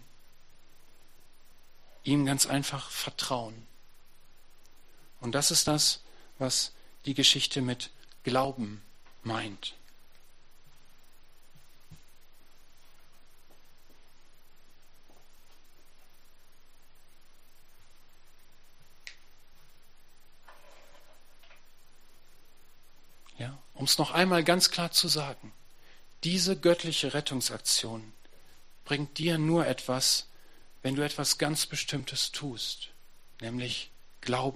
ihm ganz einfach vertrauen. Und das ist das, was die Geschichte mit Glauben meint. Ja, um es noch einmal ganz klar zu sagen: Diese göttliche Rettungsaktion bringt dir nur etwas, wenn du etwas ganz Bestimmtes tust, nämlich Glauben.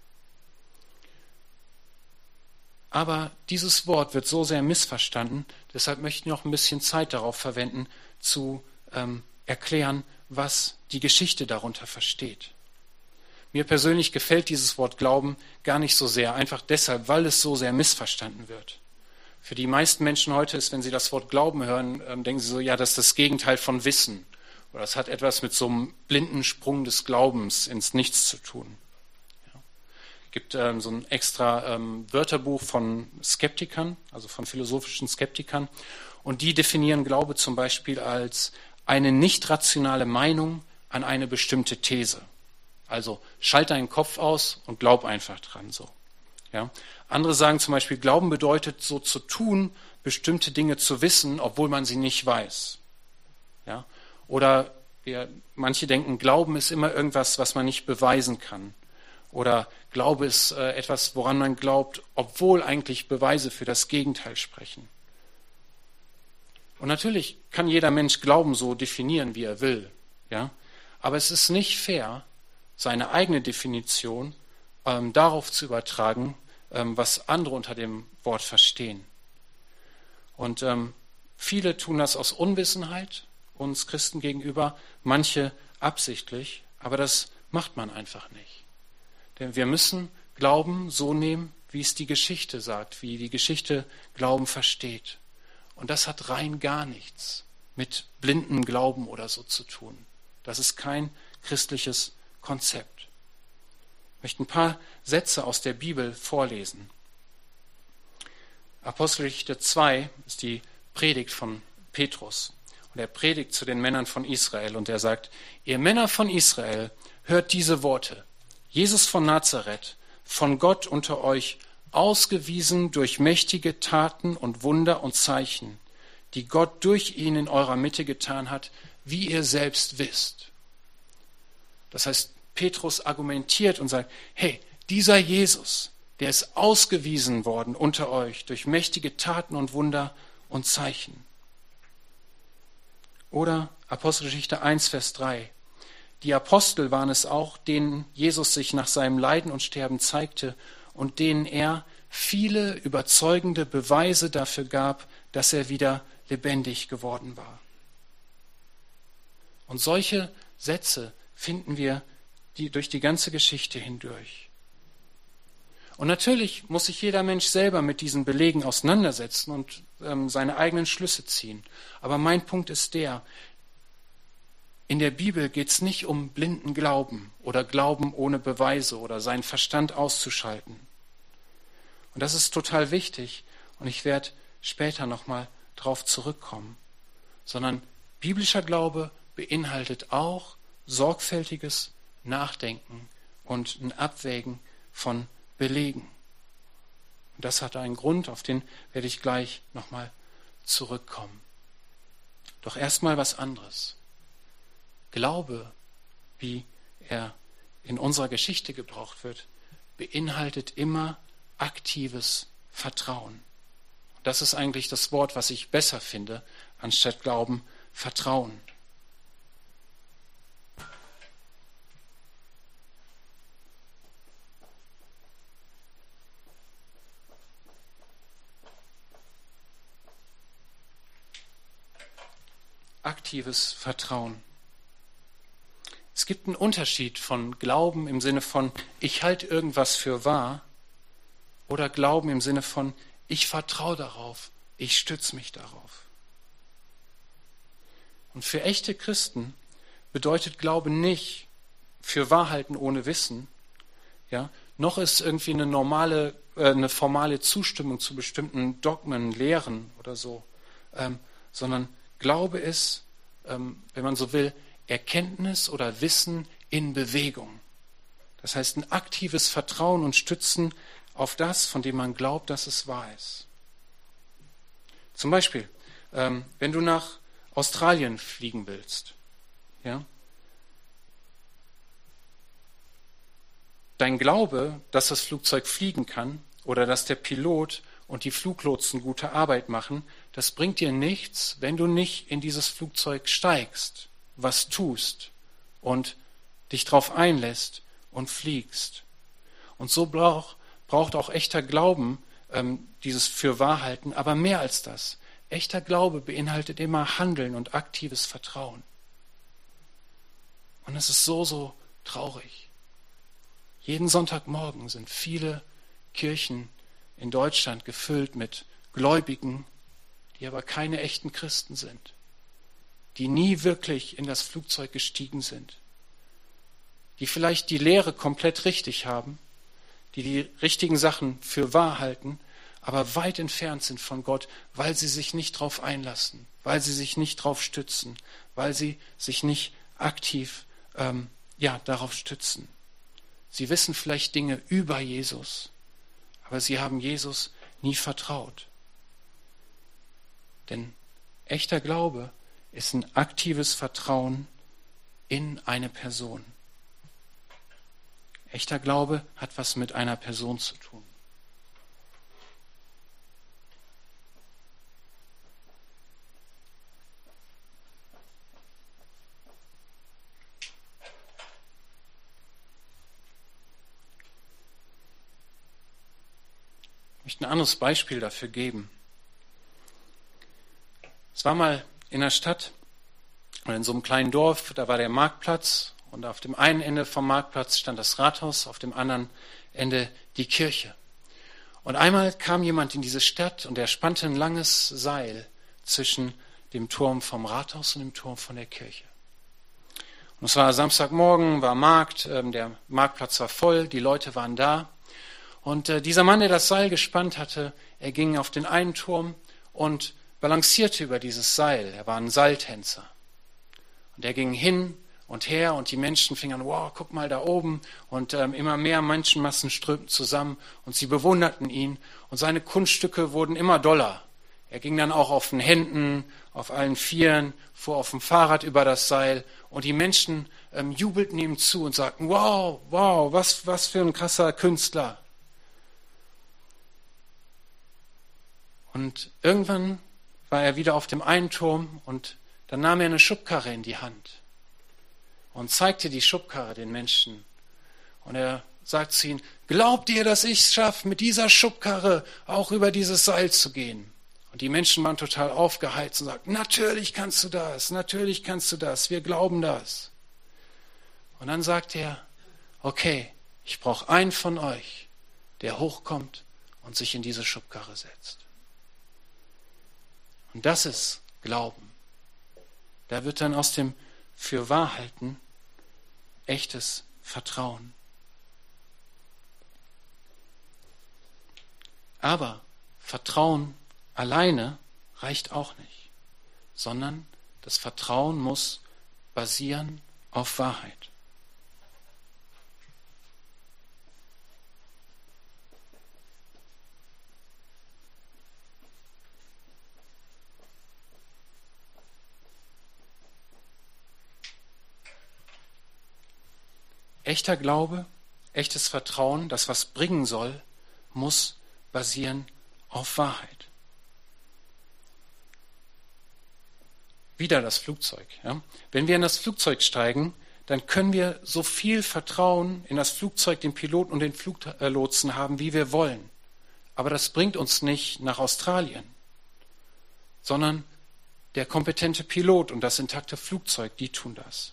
Aber dieses Wort wird so sehr missverstanden, deshalb möchte ich noch ein bisschen Zeit darauf verwenden, zu erklären, was die Geschichte darunter versteht. Mir persönlich gefällt dieses Wort Glauben gar nicht so sehr, einfach deshalb, weil es so sehr missverstanden wird. Für die meisten Menschen heute ist, wenn sie das Wort Glauben hören, denken sie so, ja, das ist das Gegenteil von Wissen. Oder es hat etwas mit so einem blinden Sprung des Glaubens ins Nichts zu tun. Ja. Es gibt so ein extra Wörterbuch von Skeptikern, also von philosophischen Skeptikern. Und die definieren Glaube zum Beispiel als eine nicht rationale Meinung an eine bestimmte These. Also schalt deinen Kopf aus und glaub einfach dran. So. Ja. Andere sagen zum Beispiel, Glauben bedeutet so zu tun, bestimmte Dinge zu wissen, obwohl man sie nicht weiß. Ja. Oder manche denken, Glauben ist immer irgendwas, was man nicht beweisen kann. Oder Glaube ist etwas, woran man glaubt, obwohl eigentlich Beweise für das Gegenteil sprechen. Und natürlich kann jeder Mensch Glauben so definieren, wie er will. Ja? Aber es ist nicht fair, seine eigene Definition darauf zu übertragen, was andere unter dem Wort verstehen. Und viele tun das aus Unwissenheit uns Christen gegenüber, manche absichtlich, aber das macht man einfach nicht. Denn wir müssen Glauben so nehmen, wie es die Geschichte sagt, wie die Geschichte Glauben versteht. Und das hat rein gar nichts mit blindem Glauben oder so zu tun. Das ist kein christliches Konzept. Ich möchte ein paar Sätze aus der Bibel vorlesen. Apostelgeschichte 2 ist die Predigt von Petrus. Und er predigt zu den Männern von Israel und er sagt, ihr Männer von Israel, hört diese Worte. Jesus von Nazareth, von Gott unter euch, ausgewiesen durch mächtige Taten und Wunder und Zeichen, die Gott durch ihn in eurer Mitte getan hat, wie ihr selbst wisst. Das heißt, Petrus argumentiert und sagt, hey, dieser Jesus, der ist ausgewiesen worden unter euch durch mächtige Taten und Wunder und Zeichen. Oder Apostelgeschichte 1, Vers 3. Die Apostel waren es auch, denen Jesus sich nach seinem Leiden und Sterben zeigte und denen er viele überzeugende Beweise dafür gab, dass er wieder lebendig geworden war. Und solche Sätze finden wir durch die ganze Geschichte hindurch. Und natürlich muss sich jeder Mensch selber mit diesen Belegen auseinandersetzen und seine eigenen Schlüsse ziehen. Aber mein Punkt ist der, in der Bibel geht es nicht um blinden Glauben oder Glauben ohne Beweise oder seinen Verstand auszuschalten. Und das ist total wichtig und ich werde später nochmal drauf zurückkommen. Sondern biblischer Glaube beinhaltet auch sorgfältiges Nachdenken und ein Abwägen von Belegen. Und das hat einen Grund, auf den werde ich gleich nochmal zurückkommen. Doch erstmal was anderes. Glaube, wie er in unserer Geschichte gebraucht wird, beinhaltet immer aktives Vertrauen. Und das ist eigentlich das Wort, was ich besser finde, anstatt Glauben, Vertrauen. Aktives Vertrauen. Es gibt einen Unterschied von Glauben im Sinne von, ich halte irgendwas für wahr, oder Glauben im Sinne von, ich vertraue darauf, ich stütze mich darauf. Und für echte Christen bedeutet Glaube nicht für Wahrheiten ohne Wissen, ja, noch ist irgendwie eine formale Zustimmung zu bestimmten Dogmen, Lehren oder so, sondern Glaube ist, wenn man so will, Erkenntnis oder Wissen in Bewegung. Das heißt, ein aktives Vertrauen und Stützen auf das, von dem man glaubt, dass es wahr ist. Zum Beispiel, wenn du nach Australien fliegen willst, ja, dein Glaube, dass das Flugzeug fliegen kann oder dass der Pilot und die Fluglotsen gute Arbeit machen, das bringt dir nichts, wenn du nicht in dieses Flugzeug steigst, was tust und dich darauf einlässt und fliegst. Und so braucht auch echter Glauben dieses Fürwahrhalten, aber mehr als das. Echter Glaube beinhaltet immer Handeln und aktives Vertrauen. Und es ist so, so traurig. Jeden Sonntagmorgen sind viele Kirchen in Deutschland gefüllt mit Gläubigen, die aber keine echten Christen sind. die nie wirklich in das Flugzeug gestiegen sind, die vielleicht die Lehre komplett richtig haben, die die richtigen Sachen für wahr halten, aber weit entfernt sind von Gott, weil sie sich nicht darauf einlassen, weil sie sich nicht darauf stützen, weil sie sich nicht aktiv darauf stützen. Sie wissen vielleicht Dinge über Jesus, aber sie haben Jesus nie vertraut. Denn echter Glaube ist ein aktives Vertrauen in eine Person. Echter Glaube hat was mit einer Person zu tun. Ich möchte ein anderes Beispiel dafür geben. Es war mal in der Stadt oder in so einem kleinen Dorf, da war der Marktplatz und auf dem einen Ende vom Marktplatz stand das Rathaus, auf dem anderen Ende die Kirche. Und einmal kam jemand in diese Stadt und er spannte ein langes Seil zwischen dem Turm vom Rathaus und dem Turm von der Kirche. Und es war Samstagmorgen, war Markt, der Marktplatz war voll, die Leute waren da. Und dieser Mann, der das Seil gespannt hatte, er ging auf den einen Turm und balancierte über dieses Seil. Er war ein Seiltänzer. Und er ging hin und her und die Menschen fingen an, wow, guck mal da oben. Und immer mehr Menschenmassen strömten zusammen und sie bewunderten ihn. Und seine Kunststücke wurden immer doller. Er ging dann auch auf den Händen, auf allen Vieren, fuhr auf dem Fahrrad über das Seil. Und die Menschen jubelten ihm zu und sagten, wow, was für ein krasser Künstler. Und irgendwann war er wieder auf dem einen Turm und dann nahm er eine Schubkarre in die Hand und zeigte die Schubkarre den Menschen. Und er sagt zu ihnen, glaubt ihr, dass ich es schaffe, mit dieser Schubkarre auch über dieses Seil zu gehen? Und die Menschen waren total aufgeheizt und sagten, natürlich kannst du das, wir glauben das. Und dann sagt er, okay, ich brauche einen von euch, der hochkommt und sich in diese Schubkarre setzt. Und das ist Glauben. Da wird dann aus dem Fürwahrhalten echtes Vertrauen. Aber Vertrauen alleine reicht auch nicht, sondern das Vertrauen muss basieren auf Wahrheit. Echter Glaube, echtes Vertrauen, das was bringen soll, muss basieren auf Wahrheit. Wieder das Flugzeug. Ja? Wenn wir in das Flugzeug steigen, dann können wir so viel Vertrauen in das Flugzeug, den Piloten und den Fluglotsen haben, wie wir wollen. Aber das bringt uns nicht nach Australien, sondern der kompetente Pilot und das intakte Flugzeug, die tun das.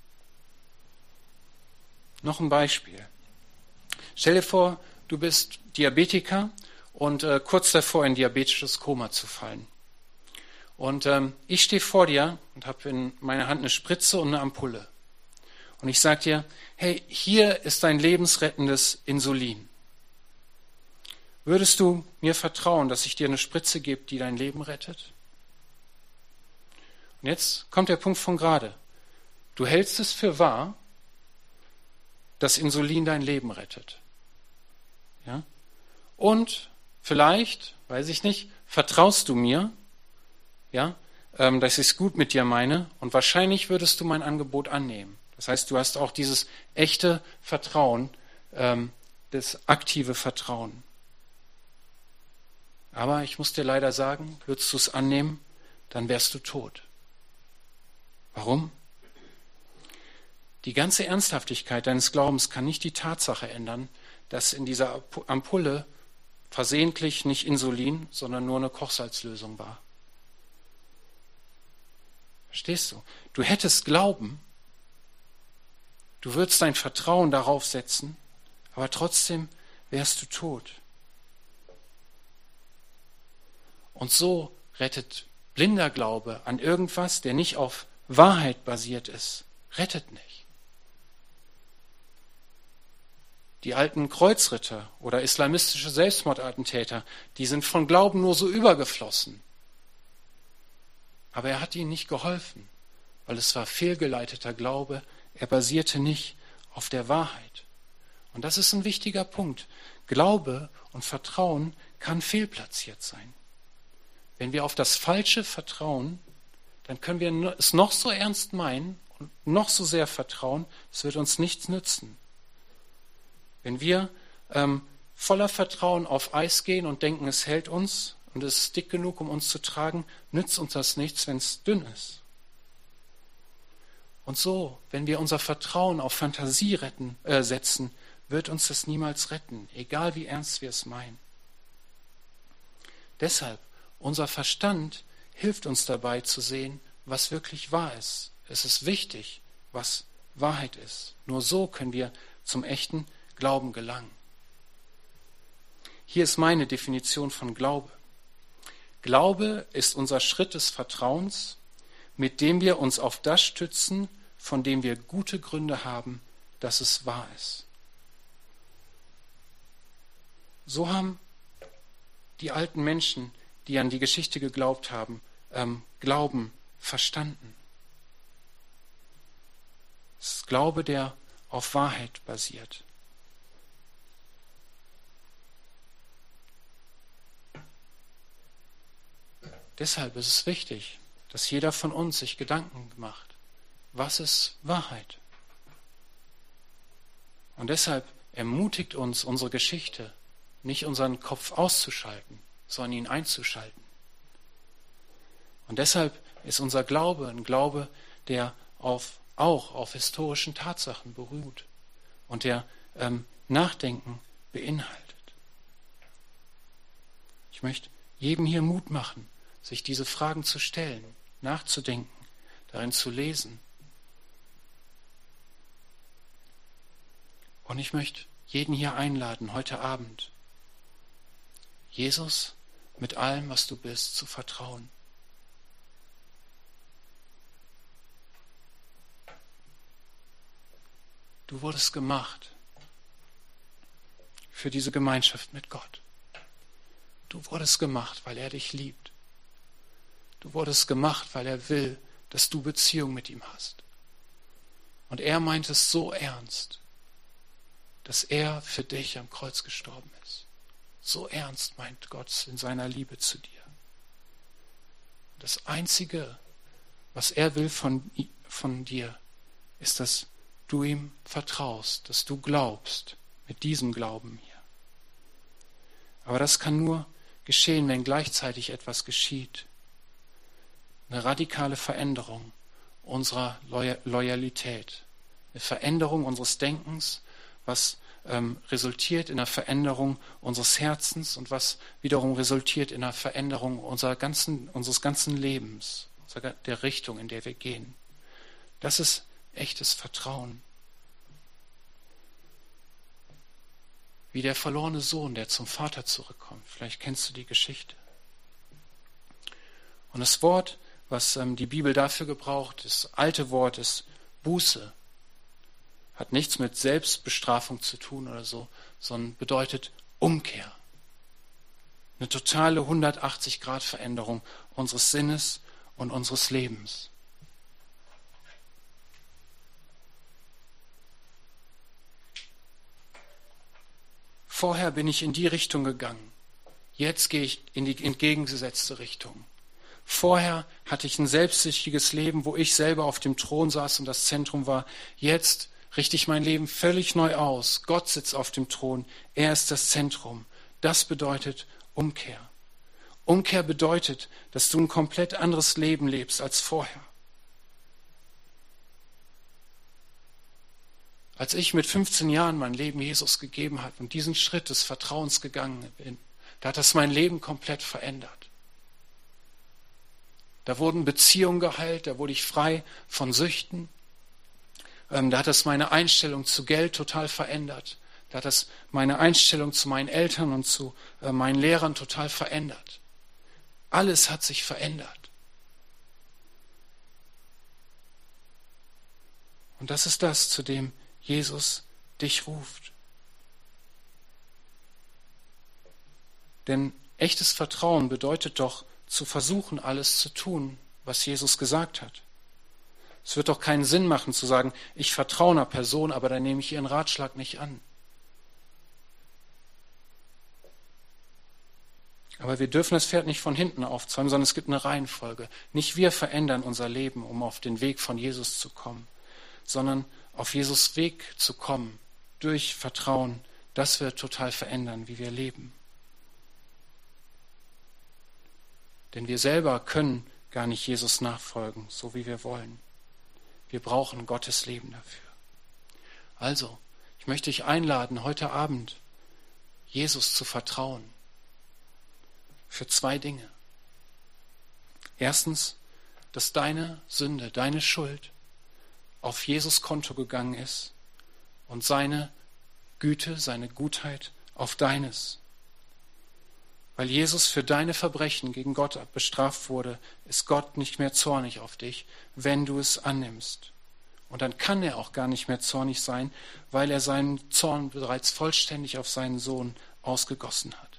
Noch ein Beispiel. Stell dir vor, du bist Diabetiker und kurz davor in diabetisches Koma zu fallen. Und ich stehe vor dir und habe in meiner Hand eine Spritze und eine Ampulle. Und ich sage dir, hey, hier ist dein lebensrettendes Insulin. Würdest du mir vertrauen, dass ich dir eine Spritze gebe, die dein Leben rettet? Und jetzt kommt der Punkt von gerade. Du hältst es für wahr, dass Insulin dein Leben rettet. Ja? Und vielleicht, weiß ich nicht, vertraust du mir, ja, dass ich es gut mit dir meine und wahrscheinlich würdest du mein Angebot annehmen. Das heißt, du hast auch dieses echte Vertrauen, das aktive Vertrauen. Aber ich muss dir leider sagen, würdest du es annehmen, dann wärst du tot. Warum? Die ganze Ernsthaftigkeit deines Glaubens kann nicht die Tatsache ändern, dass in dieser Ampulle versehentlich nicht Insulin, sondern nur eine Kochsalzlösung war. Verstehst du? Du hättest Glauben, du würdest dein Vertrauen darauf setzen, aber trotzdem wärst du tot. Und so rettet blinder Glaube an irgendwas, der nicht auf Wahrheit basiert ist, rettet nicht. Die alten Kreuzritter oder islamistische Selbstmordattentäter, die sind von Glauben nur so übergeflossen. Aber er hat ihnen nicht geholfen, weil es war fehlgeleiteter Glaube, er basierte nicht auf der Wahrheit. Und das ist ein wichtiger Punkt. Glaube und Vertrauen kann fehlplatziert sein. Wenn wir auf das Falsche vertrauen, dann können wir es noch so ernst meinen und noch so sehr vertrauen, es wird uns nichts nützen. Wenn wir voller Vertrauen auf Eis gehen und denken, es hält uns und es ist dick genug, um uns zu tragen, nützt uns das nichts, wenn es dünn ist. Und so, wenn wir unser Vertrauen auf Fantasie setzen, wird uns das niemals retten, egal wie ernst wir es meinen. Deshalb, unser Verstand hilft uns dabei zu sehen, was wirklich wahr ist. Es ist wichtig, was Wahrheit ist. Nur so können wir zum echten Glauben gelangen. Hier ist meine Definition von Glaube. Glaube ist unser Schritt des Vertrauens, mit dem wir uns auf das stützen, von dem wir gute Gründe haben, dass es wahr ist. So haben die alten Menschen, die an die Geschichte geglaubt haben, Glauben verstanden. Es ist Glaube, der auf Wahrheit basiert. Deshalb ist es wichtig, dass jeder von uns sich Gedanken macht, was ist Wahrheit? Und deshalb ermutigt uns unsere Geschichte, nicht unseren Kopf auszuschalten, sondern ihn einzuschalten. Und deshalb ist unser Glaube ein Glaube, der auch auf historischen Tatsachen beruht und der Nachdenken beinhaltet. Ich möchte jedem hier Mut machen, sich diese Fragen zu stellen, nachzudenken, darin zu lesen. Und ich möchte jeden hier einladen, heute Abend, Jesus mit allem, was du bist, zu vertrauen. Du wurdest gemacht für diese Gemeinschaft mit Gott. Du wurdest gemacht, weil er dich liebt. Du wurdest gemacht, weil er will, dass du Beziehung mit ihm hast. Und er meint es so ernst, dass er für dich am Kreuz gestorben ist. So ernst meint Gott in seiner Liebe zu dir. Das Einzige, was er will von dir, ist, dass du ihm vertraust, dass du glaubst, mit diesem Glauben hier. Aber das kann nur geschehen, wenn gleichzeitig etwas geschieht. Eine radikale Veränderung unserer Loyalität, eine Veränderung unseres Denkens, was resultiert in einer Veränderung unseres Herzens und was wiederum resultiert in einer Veränderung unseres ganzen Lebens, der Richtung, in der wir gehen. Das ist echtes Vertrauen. Wie der verlorene Sohn, der zum Vater zurückkommt. Vielleicht kennst du die Geschichte. Und das Wort, was die Bibel dafür gebraucht, das alte Wort ist Buße. Hat nichts mit Selbstbestrafung zu tun oder so, sondern bedeutet Umkehr. Eine totale 180-Grad-Veränderung unseres Sinnes und unseres Lebens. Vorher bin ich in die Richtung gegangen. Jetzt gehe ich in die entgegengesetzte Richtung. Vorher hatte ich ein selbstsüchtiges Leben, wo ich selber auf dem Thron saß und das Zentrum war. Jetzt richte ich mein Leben völlig neu aus. Gott sitzt auf dem Thron. Er ist das Zentrum. Das bedeutet Umkehr. Umkehr bedeutet, dass du ein komplett anderes Leben lebst als vorher. Als ich mit 15 Jahren mein Leben Jesus gegeben habe und diesen Schritt des Vertrauens gegangen bin, da hat das mein Leben komplett verändert. Da wurden Beziehungen geheilt, da wurde ich frei von Süchten. Da hat das meine Einstellung zu Geld total verändert. Da hat das meine Einstellung zu meinen Eltern und zu meinen Lehrern total verändert. Alles hat sich verändert. Und das ist das, zu dem Jesus dich ruft. Denn echtes Vertrauen bedeutet doch, zu versuchen, alles zu tun, was Jesus gesagt hat. Es wird doch keinen Sinn machen zu sagen, ich vertraue einer Person, aber dann nehme ich ihren Ratschlag nicht an. Aber wir dürfen das Pferd nicht von hinten aufzäumen, sondern es gibt eine Reihenfolge. Nicht wir verändern unser Leben, um auf den Weg von Jesus zu kommen, sondern auf Jesus' Weg zu kommen, durch Vertrauen, das wird total verändern, wie wir leben. Denn wir selber können gar nicht Jesus nachfolgen, so wie wir wollen. Wir brauchen Gottes Leben dafür. Also, ich möchte dich einladen, heute Abend Jesus zu vertrauen. Für 2 Dinge. Erstens, dass deine Sünde, deine Schuld auf Jesus Konto gegangen ist und seine Güte, seine Gutheit auf deines. Weil Jesus für deine Verbrechen gegen Gott bestraft wurde, ist Gott nicht mehr zornig auf dich, wenn du es annimmst. Und dann kann er auch gar nicht mehr zornig sein, weil er seinen Zorn bereits vollständig auf seinen Sohn ausgegossen hat.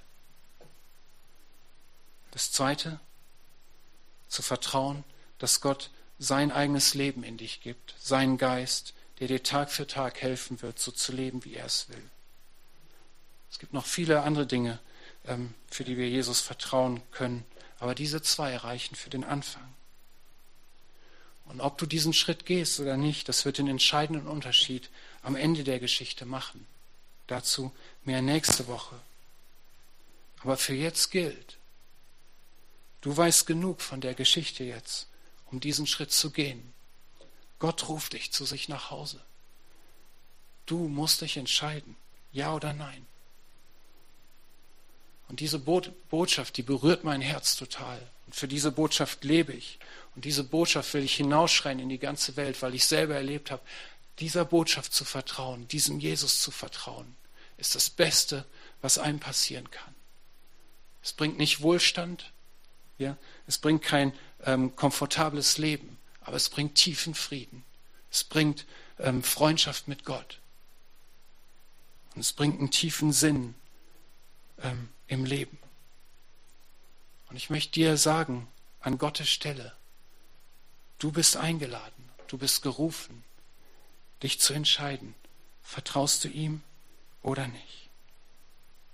Das Zweite, zu vertrauen, dass Gott sein eigenes Leben in dich gibt, seinen Geist, der dir Tag für Tag helfen wird, so zu leben, wie er es will. Es gibt noch viele andere Dinge, für die wir Jesus vertrauen können, aber diese 2 reichen für den Anfang. Und ob du diesen Schritt gehst oder nicht, das wird den entscheidenden Unterschied am Ende der Geschichte machen. Dazu mehr nächste Woche. Aber für jetzt gilt, du weißt genug von der Geschichte jetzt, um diesen Schritt zu gehen. Gott ruft dich zu sich nach Hause. Du musst dich entscheiden, ja oder nein. Und diese Botschaft, die berührt mein Herz total. Und für diese Botschaft lebe ich. Und diese Botschaft will ich hinausschreien in die ganze Welt, weil ich selber erlebt habe, dieser Botschaft zu vertrauen, diesem Jesus zu vertrauen, ist das Beste, was einem passieren kann. Es bringt nicht Wohlstand, ja? Es bringt kein komfortables Leben, aber es bringt tiefen Frieden. Es bringt Freundschaft mit Gott. Und es bringt einen tiefen Sinn im Leben. Und ich möchte dir sagen, an Gottes Stelle, du bist eingeladen, du bist gerufen, dich zu entscheiden, vertraust du ihm oder nicht.